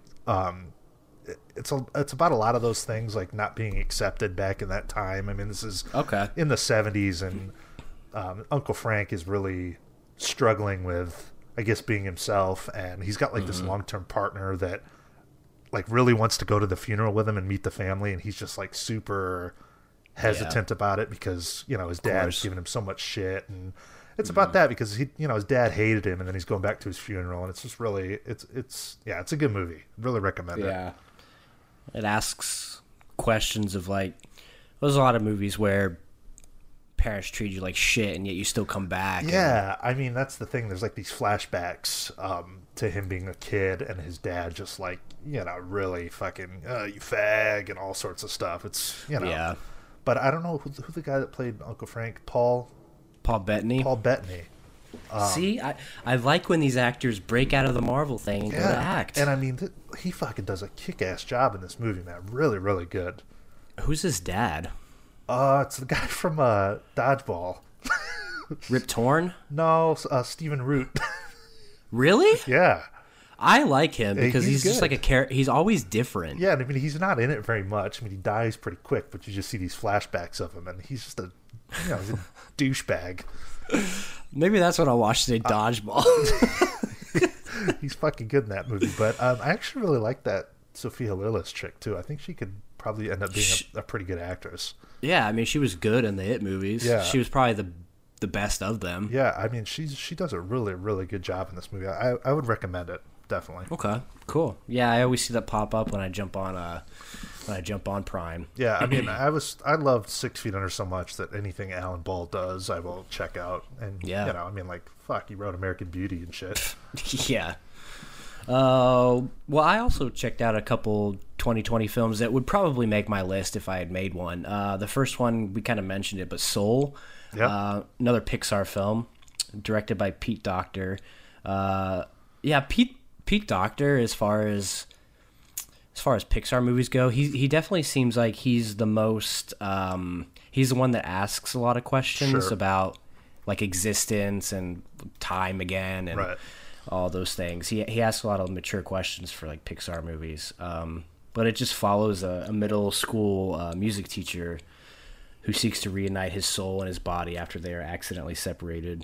it's about a lot of those things, like not being accepted back in that time. I mean, this is in the 70s, and Uncle Frank is really struggling with, I guess, being himself, and he's got like this long-term partner that like really wants to go to the funeral with him and meet the family, and he's just like super hesitant about it because, you know, his dad's giving him so much shit, and it's about that because he, you know, his dad hated him, and then he's going back to his funeral, and it's just really, it's a good movie. Really recommend it. Yeah, it asks questions of like, there's a lot of movies where parents treat you like shit, and yet you still come back. Yeah, I mean that's the thing. There's like these flashbacks to him being a kid and his dad just like, you know, really fucking you fag and all sorts of stuff. It's, you know, yeah. But I don't know who the guy that played Uncle Frank, Paul Bettany. See, I like when these actors break out of the Marvel thing and go to act. And I mean, he fucking does a kick-ass job in this movie, man. Really, really good. Who's his dad? It's the guy from Dodgeball. Rip Torn? No, Stephen Root. Really? Yeah. I like him because he's just like a character. He's always different. Yeah, I mean, he's not in it very much. I mean, he dies pretty quick, but you just see these flashbacks of him, and he's just he's a douchebag. Maybe that's what I'll watch today, Dodgeball. He's fucking good in that movie. But I actually really like that Sophia Lillis chick, too. I think she could probably end up being a pretty good actress. Yeah, I mean, she was good in the It movies. Yeah. She was probably the best of them. Yeah, I mean, she does a really, really good job in this movie. I would recommend it, definitely. Okay, cool. Yeah, I always see that pop up when I jump on Prime. Yeah, I mean, I loved 6 Feet Under so much that anything Alan Ball does, I will check out. And you know, I mean, like, fuck, he wrote American Beauty and shit. Yeah. Well, I also checked out a couple 2020 films that would probably make my list if I had made one. The first one, we kind of mentioned it, but Soul, another Pixar film, directed by Pete Docter. Pete Docter, as far as Pixar movies go, he definitely seems like he's the most. He's the one that asks a lot of questions about like existence and time again and all those things. He asks a lot of mature questions for like Pixar movies. But it just follows a middle school music teacher who seeks to reunite his soul and his body after they are accidentally separated.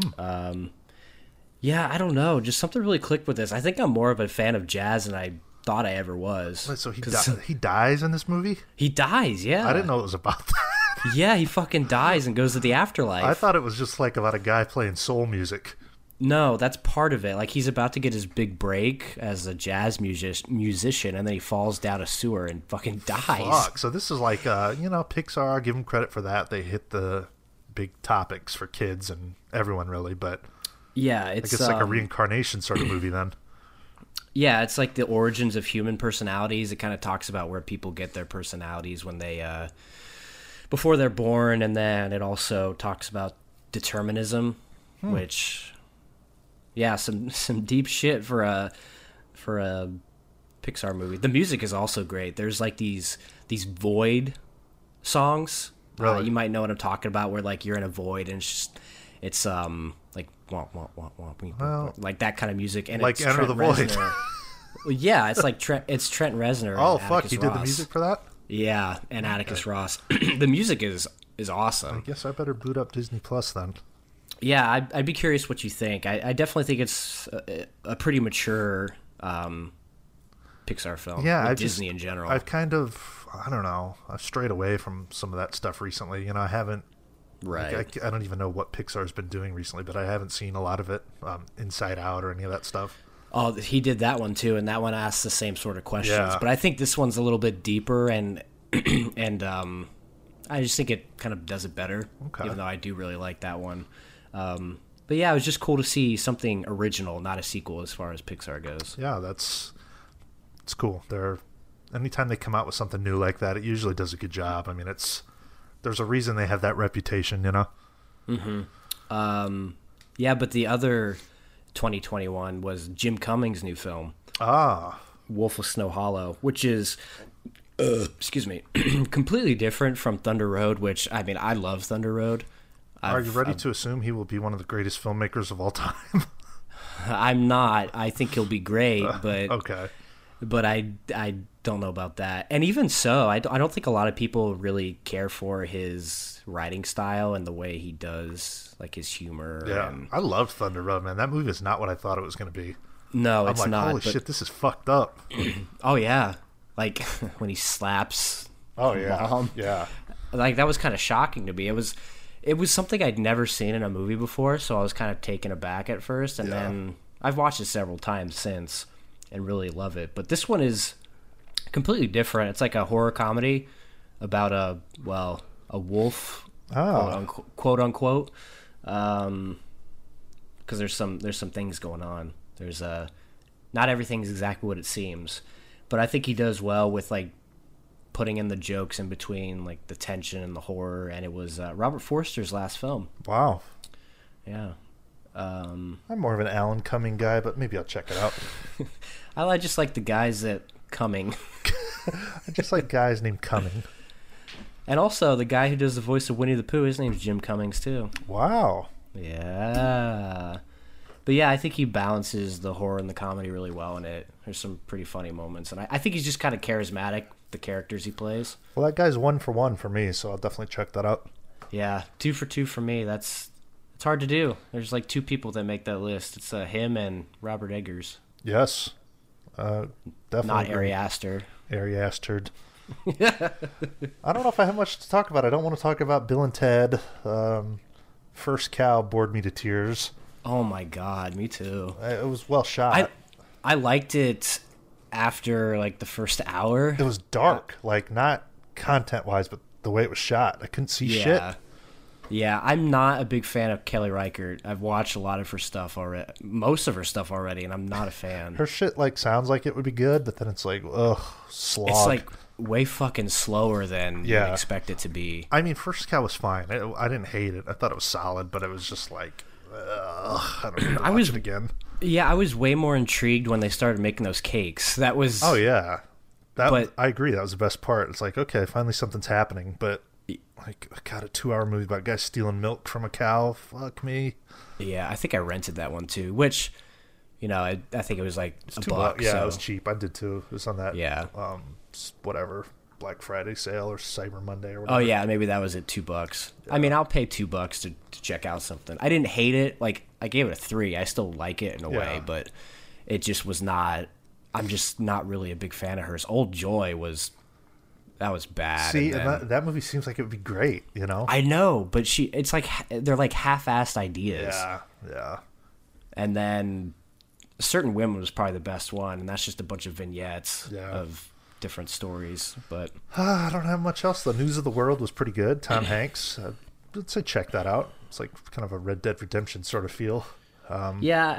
Yeah, I don't know. Just something really clicked with this. I think I'm more of a fan of jazz than I thought I ever was. Wait, so he dies in this movie? He dies, yeah. I didn't know it was about that. Yeah, he fucking dies and goes to the afterlife. I thought it was just like about a guy playing soul music. No, that's part of it. Like, he's about to get his big break as a jazz musician, and then he falls down a sewer and fucking dies. Fuck. So this is like, Pixar, give them credit for that. They hit the big topics for kids and everyone, really. But yeah, it's like a reincarnation sort of movie then. Yeah, it's like the origins of human personalities. It kind of talks about where people get their personalities when they before they're born, and then it also talks about determinism, which, yeah, some deep shit for a Pixar movie. The music is also great. There's like these void songs. Really? You might know what I'm talking about, where like you're in a void and it's like wah, wah, wah, wah, wah, like that kind of music, and like it's Enter the Void. Well, yeah, it's like Trent Reznor. Oh and fuck, Atticus he did the music for that? Yeah, and Atticus Ross. The music is awesome. I guess I better boot up Disney Plus then. Yeah, I'd be curious what you think. I definitely think it's a pretty mature Pixar film. Yeah, with Disney in general. I've kind of, I don't know, I've strayed away from some of that stuff recently. I haven't. Right. Like, I don't even know what Pixar's been doing recently, but I haven't seen a lot of it, Inside Out or any of that stuff. Oh, he did that one too, and that one asks the same sort of questions. Yeah. But I think this one's a little bit deeper, and I just think it kind of does it better. Okay. Even though I do really like that one. But yeah, it was just cool to see something original, not a sequel, as far as Pixar goes. Yeah, it's cool. Anytime they come out with something new like that, it usually does a good job. I mean, there's a reason they have that reputation, Yeah, but the other 2021 was Jim Cummings' new film, Wolf of Snow Hollow, which is, excuse me, completely different from Thunder Road, which, I mean, I love Thunder Road. Are you ready to assume he will be one of the greatest filmmakers of all time? I'm not. I think he'll be great, but okay. But I don't know about that. And even so, I don't think a lot of people really care for his writing style and the way he does, like, his humor. Yeah, and... I loved Thunder Road, man. That movie is not what I thought it was going to be. No, it's I'm like, not. holy shit, this is fucked up. Oh, yeah. Like, when he slaps Mom. Yeah. Like, that was kind of shocking to me. It was something I'd never seen in a movie before, so I was kind of taken aback at first. And then I've watched it several times since and really love it. But this one is completely different. It's like a horror comedy about a wolf, quote unquote, because there's some things going on. There's not everything's exactly what it seems, but I think he does well with, like, putting in the jokes in between, like, the tension and the horror. And it was Robert Forster's last film. Wow. Yeah. I'm more of an Alan Cumming guy, but maybe I'll check it out. I just like the guys that Cumming. I just like guys named Cumming. And also the guy who does the voice of Winnie the Pooh, his name's Jim Cummings too. Wow. Yeah. But yeah, I think he balances the horror and the comedy really well in it. There's some pretty funny moments. And I think he's just kind of charismatic, the characters he plays. Well, that guy's 1 for 1 for me, so I'll definitely check that out. Yeah, 2 for 2 for me. It's hard to do. There's like 2 people that make that list. It's him and Robert Eggers. Yes. Definitely. Not Ari Aster. Ari Aster. I don't know if I have much to talk about. I don't want to talk about Bill and Ted. First Cow bored me to tears. Oh my god, me too. It was well shot. I liked it after, like, the first hour. It was dark, like, not content-wise, but the way it was shot. I couldn't see shit. Yeah, I'm not a big fan of Kelly Reichardt. I've watched a lot of her stuff already, most of her stuff already, and I'm not a fan. Her shit, like, sounds like it would be good, but then it's like, ugh, slog. It's, like, way fucking slower than you expect it to be. I mean, First Cow was fine. I didn't hate it. I thought it was solid, but it was just like, ugh, I don't need to watch it again. Yeah, I was way more intrigued when they started making those cakes. That was... Oh, yeah. I agree. That was the best part. It's like, okay, finally something's happening, but... Like, I got a 2-hour movie about guys stealing milk from a cow. Fuck me. Yeah, I think I rented that one too, which, I think it was like $1. Yeah, so. It was cheap. I did too. It was on that, whatever, Black Friday sale or Cyber Monday or whatever. Oh, yeah, maybe that was at $2. Yeah. I mean, I'll pay $2 to check out something. I didn't hate it. Like, I gave it a 3. I still like it in a way, but it just was not, I'm just not really a big fan of hers. Old Joy was... That was bad. See, and that movie seems like it would be great, I know, but it's like they're like half-assed ideas. Yeah. And then Certain Women was probably the best one, and that's just a bunch of vignettes of different stories. But I don't have much else. The News of the World was pretty good. Tom Hanks. I'd say check that out. It's like kind of a Red Dead Redemption sort of feel. Yeah,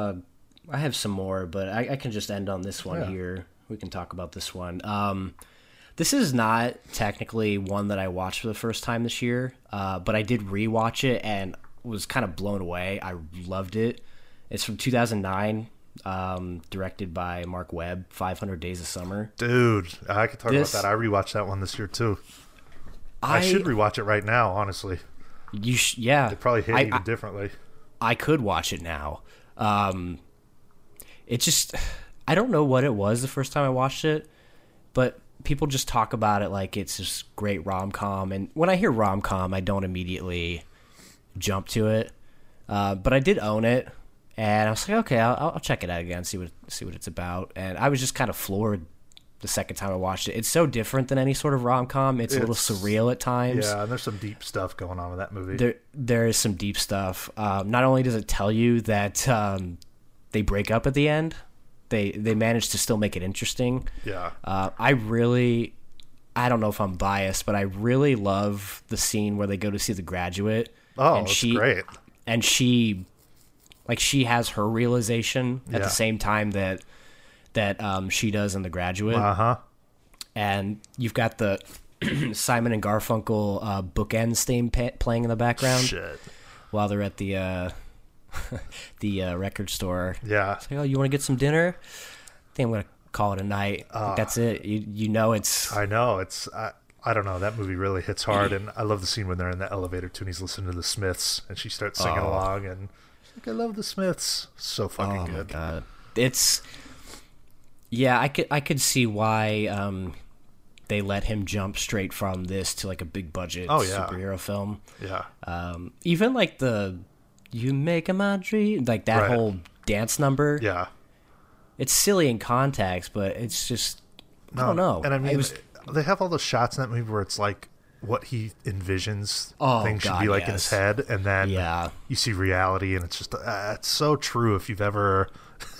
I have some more, but I can just end on this one here. We can talk about this one. This is not technically one that I watched for the first time this year, but I did rewatch it and was kind of blown away. I loved it. It's from 2009, directed by Mark Webb, 500 Days of Summer. Dude, I could talk about that. I rewatched that one this year too. I should rewatch it right now, honestly. Yeah. It probably hit even differently. I could watch it now. It just, I don't know what it was the first time I watched it, but people just talk about it like it's this great rom-com. And when I hear rom-com, I don't immediately jump to it. But I did own it. And I was like, okay, I'll check it out again, see what it's about. And I was just kind of floored the second time I watched it. It's so different than any sort of rom-com. It's a little surreal at times. Yeah, and there's some deep stuff going on in that movie. There is some deep stuff. Not only does it tell you that they break up at the end, they manage to still make it interesting. Yeah. I don't know if I'm biased, but I really love the scene where they go to see The Graduate. Oh, and it's great. And she has her realization at the same time that she does in The Graduate. Uh-huh. And you've got the Simon and Garfunkel bookends theme playing in the background. Shit. While they're at the record store. Yeah. It's like, oh, you want to get some dinner? I think I'm going to call it a night. That's it. You know it's... I know. I don't know. That movie really hits hard, and I love the scene when they're in the elevator too, and he's listening to the Smiths, and she starts singing along, and she's like, I love the Smiths. So fucking good. Oh, my God. It's... Yeah, I could see why they let him jump straight from this to like a big budget superhero film. Yeah. Even like the "You Make My Dream," like that whole dance number. Yeah. It's silly in context, but it's just I don't know. And I mean, they have all those shots in that movie where it's like what he envisions things should be like in his head, and then you see reality, and it's just it's so true if you've ever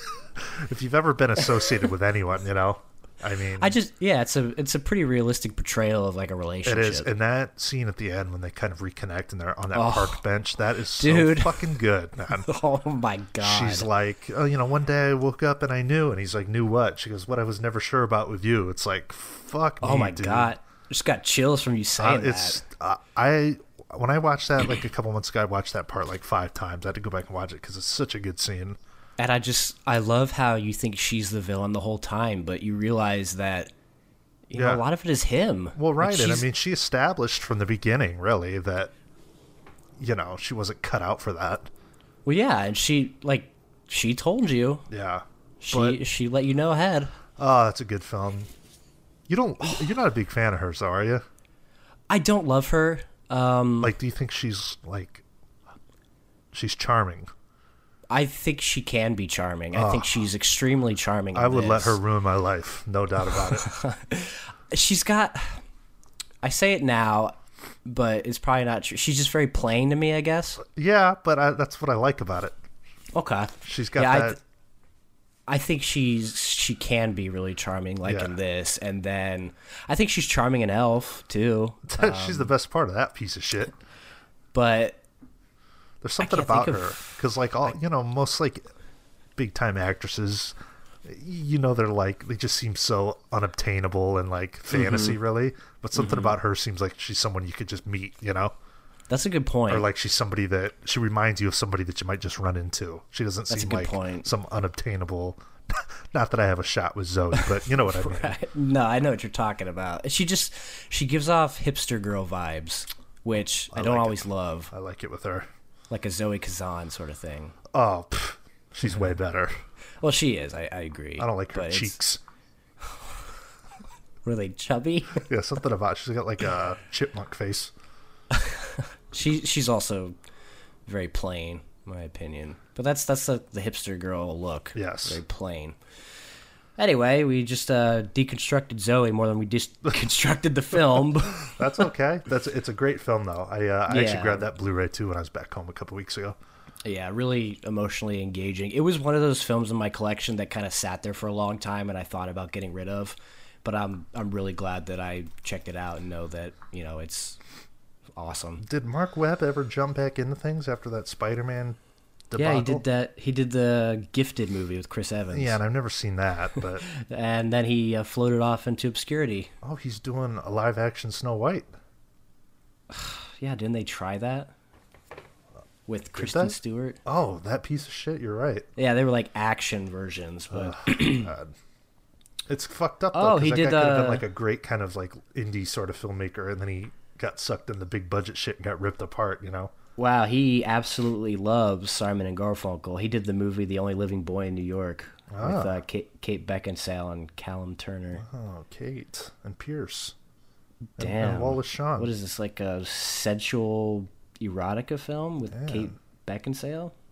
been associated with anyone, you know. I mean, it's a pretty realistic portrayal of like a relationship. It is, and that scene at the end when they kind of reconnect and they're on that park bench, that is so fucking good, man. Oh my God. She's like, oh, you know, one day I woke up and I knew, and he's like, knew what? She goes, what I was never sure about with you. It's like, fuck me, oh my dude. God, I just got chills from you saying that. When I watched that like a couple months ago, I watched that part like 5 times. I had to go back and watch it because it's such a good scene. And I love how you think she's the villain the whole time, but you realize that, you know, a lot of it is him. Well, right. Like, and I mean, she established from the beginning, really, that, you know, she wasn't cut out for that. Well, yeah. And she told you. Yeah. She let you know ahead. Oh, that's a good film. You're not a big fan of hers, though, are you? I don't love her. Like, do you think she's charming? I think she can be charming. I think she's extremely charming. I would let her ruin my life, no doubt about it. She's got... I say it now, but it's probably not true. She's just very plain to me, I guess. Yeah, but that's what I like about it. Okay. She's got that... I think she can be really charming, in this. And then I think she's charming in Elf, too. She's the best part of that piece of shit. But... There's something about her, because most like big time actresses, you know, they just seem so unobtainable and like fantasy, really. But something about her seems like she's someone you could just meet, you know. That's a good point. Or like she's somebody that she reminds you of somebody that you might just run into. She doesn't seem like some unobtainable. Not that I have a shot with Zoe, but you know what I mean. Right. No, I know what you're talking about. She gives off hipster girl vibes, which I don't always love. I like it with her. Like a Zoe Kazan sort of thing. Oh, she's way better. Well, she is. I agree. I don't like her cheeks. Were they chubby? Yeah, something about she's got like a chipmunk face. She's also very plain, in my opinion. But that's the hipster girl look. Yes. Very plain. Anyway, we just deconstructed Zoe more than we deconstructed the film. That's okay. It's a great film, though. I actually grabbed that Blu-ray, too, when I was back home a couple weeks ago. Yeah, really emotionally engaging. It was one of those films in my collection that kind of sat there for a long time and I thought about getting rid of. But I'm really glad that I checked it out and know that, you know, it's awesome. Did Mark Webb ever jump back into things after that Spider-Man debacle? Yeah, he did that. He did the Gifted movie with Chris Evans. Yeah, and I've never seen that, but and then he floated off into obscurity. Oh, he's doing a live-action Snow White. Yeah, didn't they try that with Kristen Stewart? Oh, that piece of shit. You're right. Yeah, they were like action versions, but God. It's fucked up though. Oh, he did. That guy could have been like a great kind of like indie sort of filmmaker, and then he got sucked in the big budget shit and got ripped apart. You know. Wow, he absolutely loves Simon and Garfunkel. He did the movie The Only Living Boy in New York with Kate Beckinsale and Callum Turner. Oh, Kate and Pierce. Damn. And Wallace Shawn. What is this, like a sensual erotica film with Kate Beckinsale?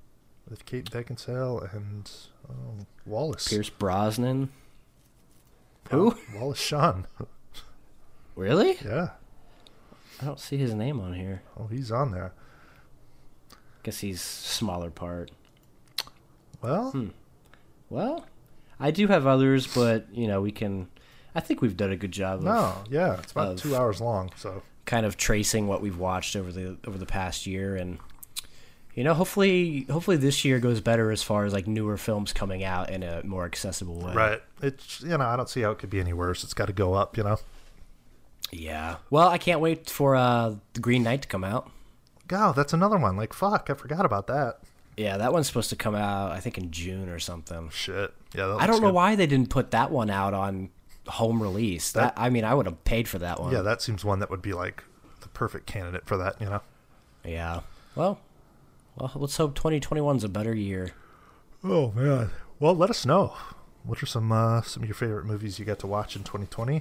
with Kate Beckinsale and Wallace. Pierce Brosnan. Who? Wallace Shawn. Really? Yeah. I don't see his name on here. Oh, he's on there. Guess he's smaller part. Well, Well, I do have others, but we can. I think we've done a good job. it's about 2 hours long, so kind of tracing what we've watched over the past year, and hopefully this year goes better as far as like newer films coming out in a more accessible way. right. It's I don't see how it could be any worse. It's got to go up, Yeah. Well, I can't wait for The Green Knight to come out. God, that's another one. Like, fuck, I forgot about that. Yeah, that one's supposed to come out, I think, in June or something. Shit. Yeah, I don't know why they didn't put that one out on home release. I would have paid for that one. Yeah, that seems one that would be like the perfect candidate for that, Yeah. Well, let's hope 2021's a better year. Oh man. Well, let us know. What are some of your favorite movies you got to watch in 2020?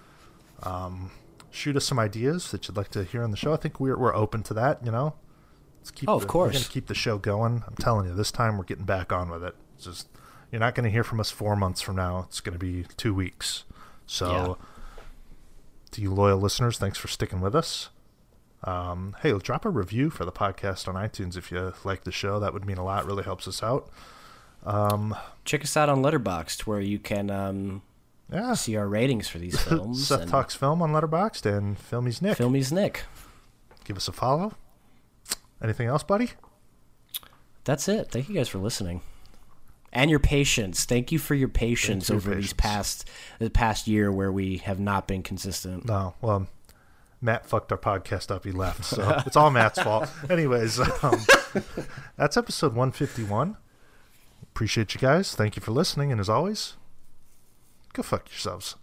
Shoot us some ideas that you'd like to hear on the show. I think we're open to that. Let's keep. Of course. We're gonna keep the show going. I'm telling you, this time we're getting back on with it. It's just you're not going to hear from us 4 months from now. It's going to be 2 weeks. So, to you loyal listeners, thanks for sticking with us. Hey, drop a review for the podcast on iTunes if you like the show. That would mean a lot. It really helps us out. Check us out on Letterboxd, where you can see our ratings for these films. Seth Talks Film on Letterboxd and Filmy's Nick. Filmy's Nick. Give us a follow. Anything else, buddy? That's it. Thank you guys for listening. And your patience. Thank you for your patience over the past year where we have not been consistent. No, well, Matt fucked our podcast up. He left, so it's all Matt's fault. Anyways, that's episode 151. Appreciate you guys. Thank you for listening, and as always, go fuck yourselves.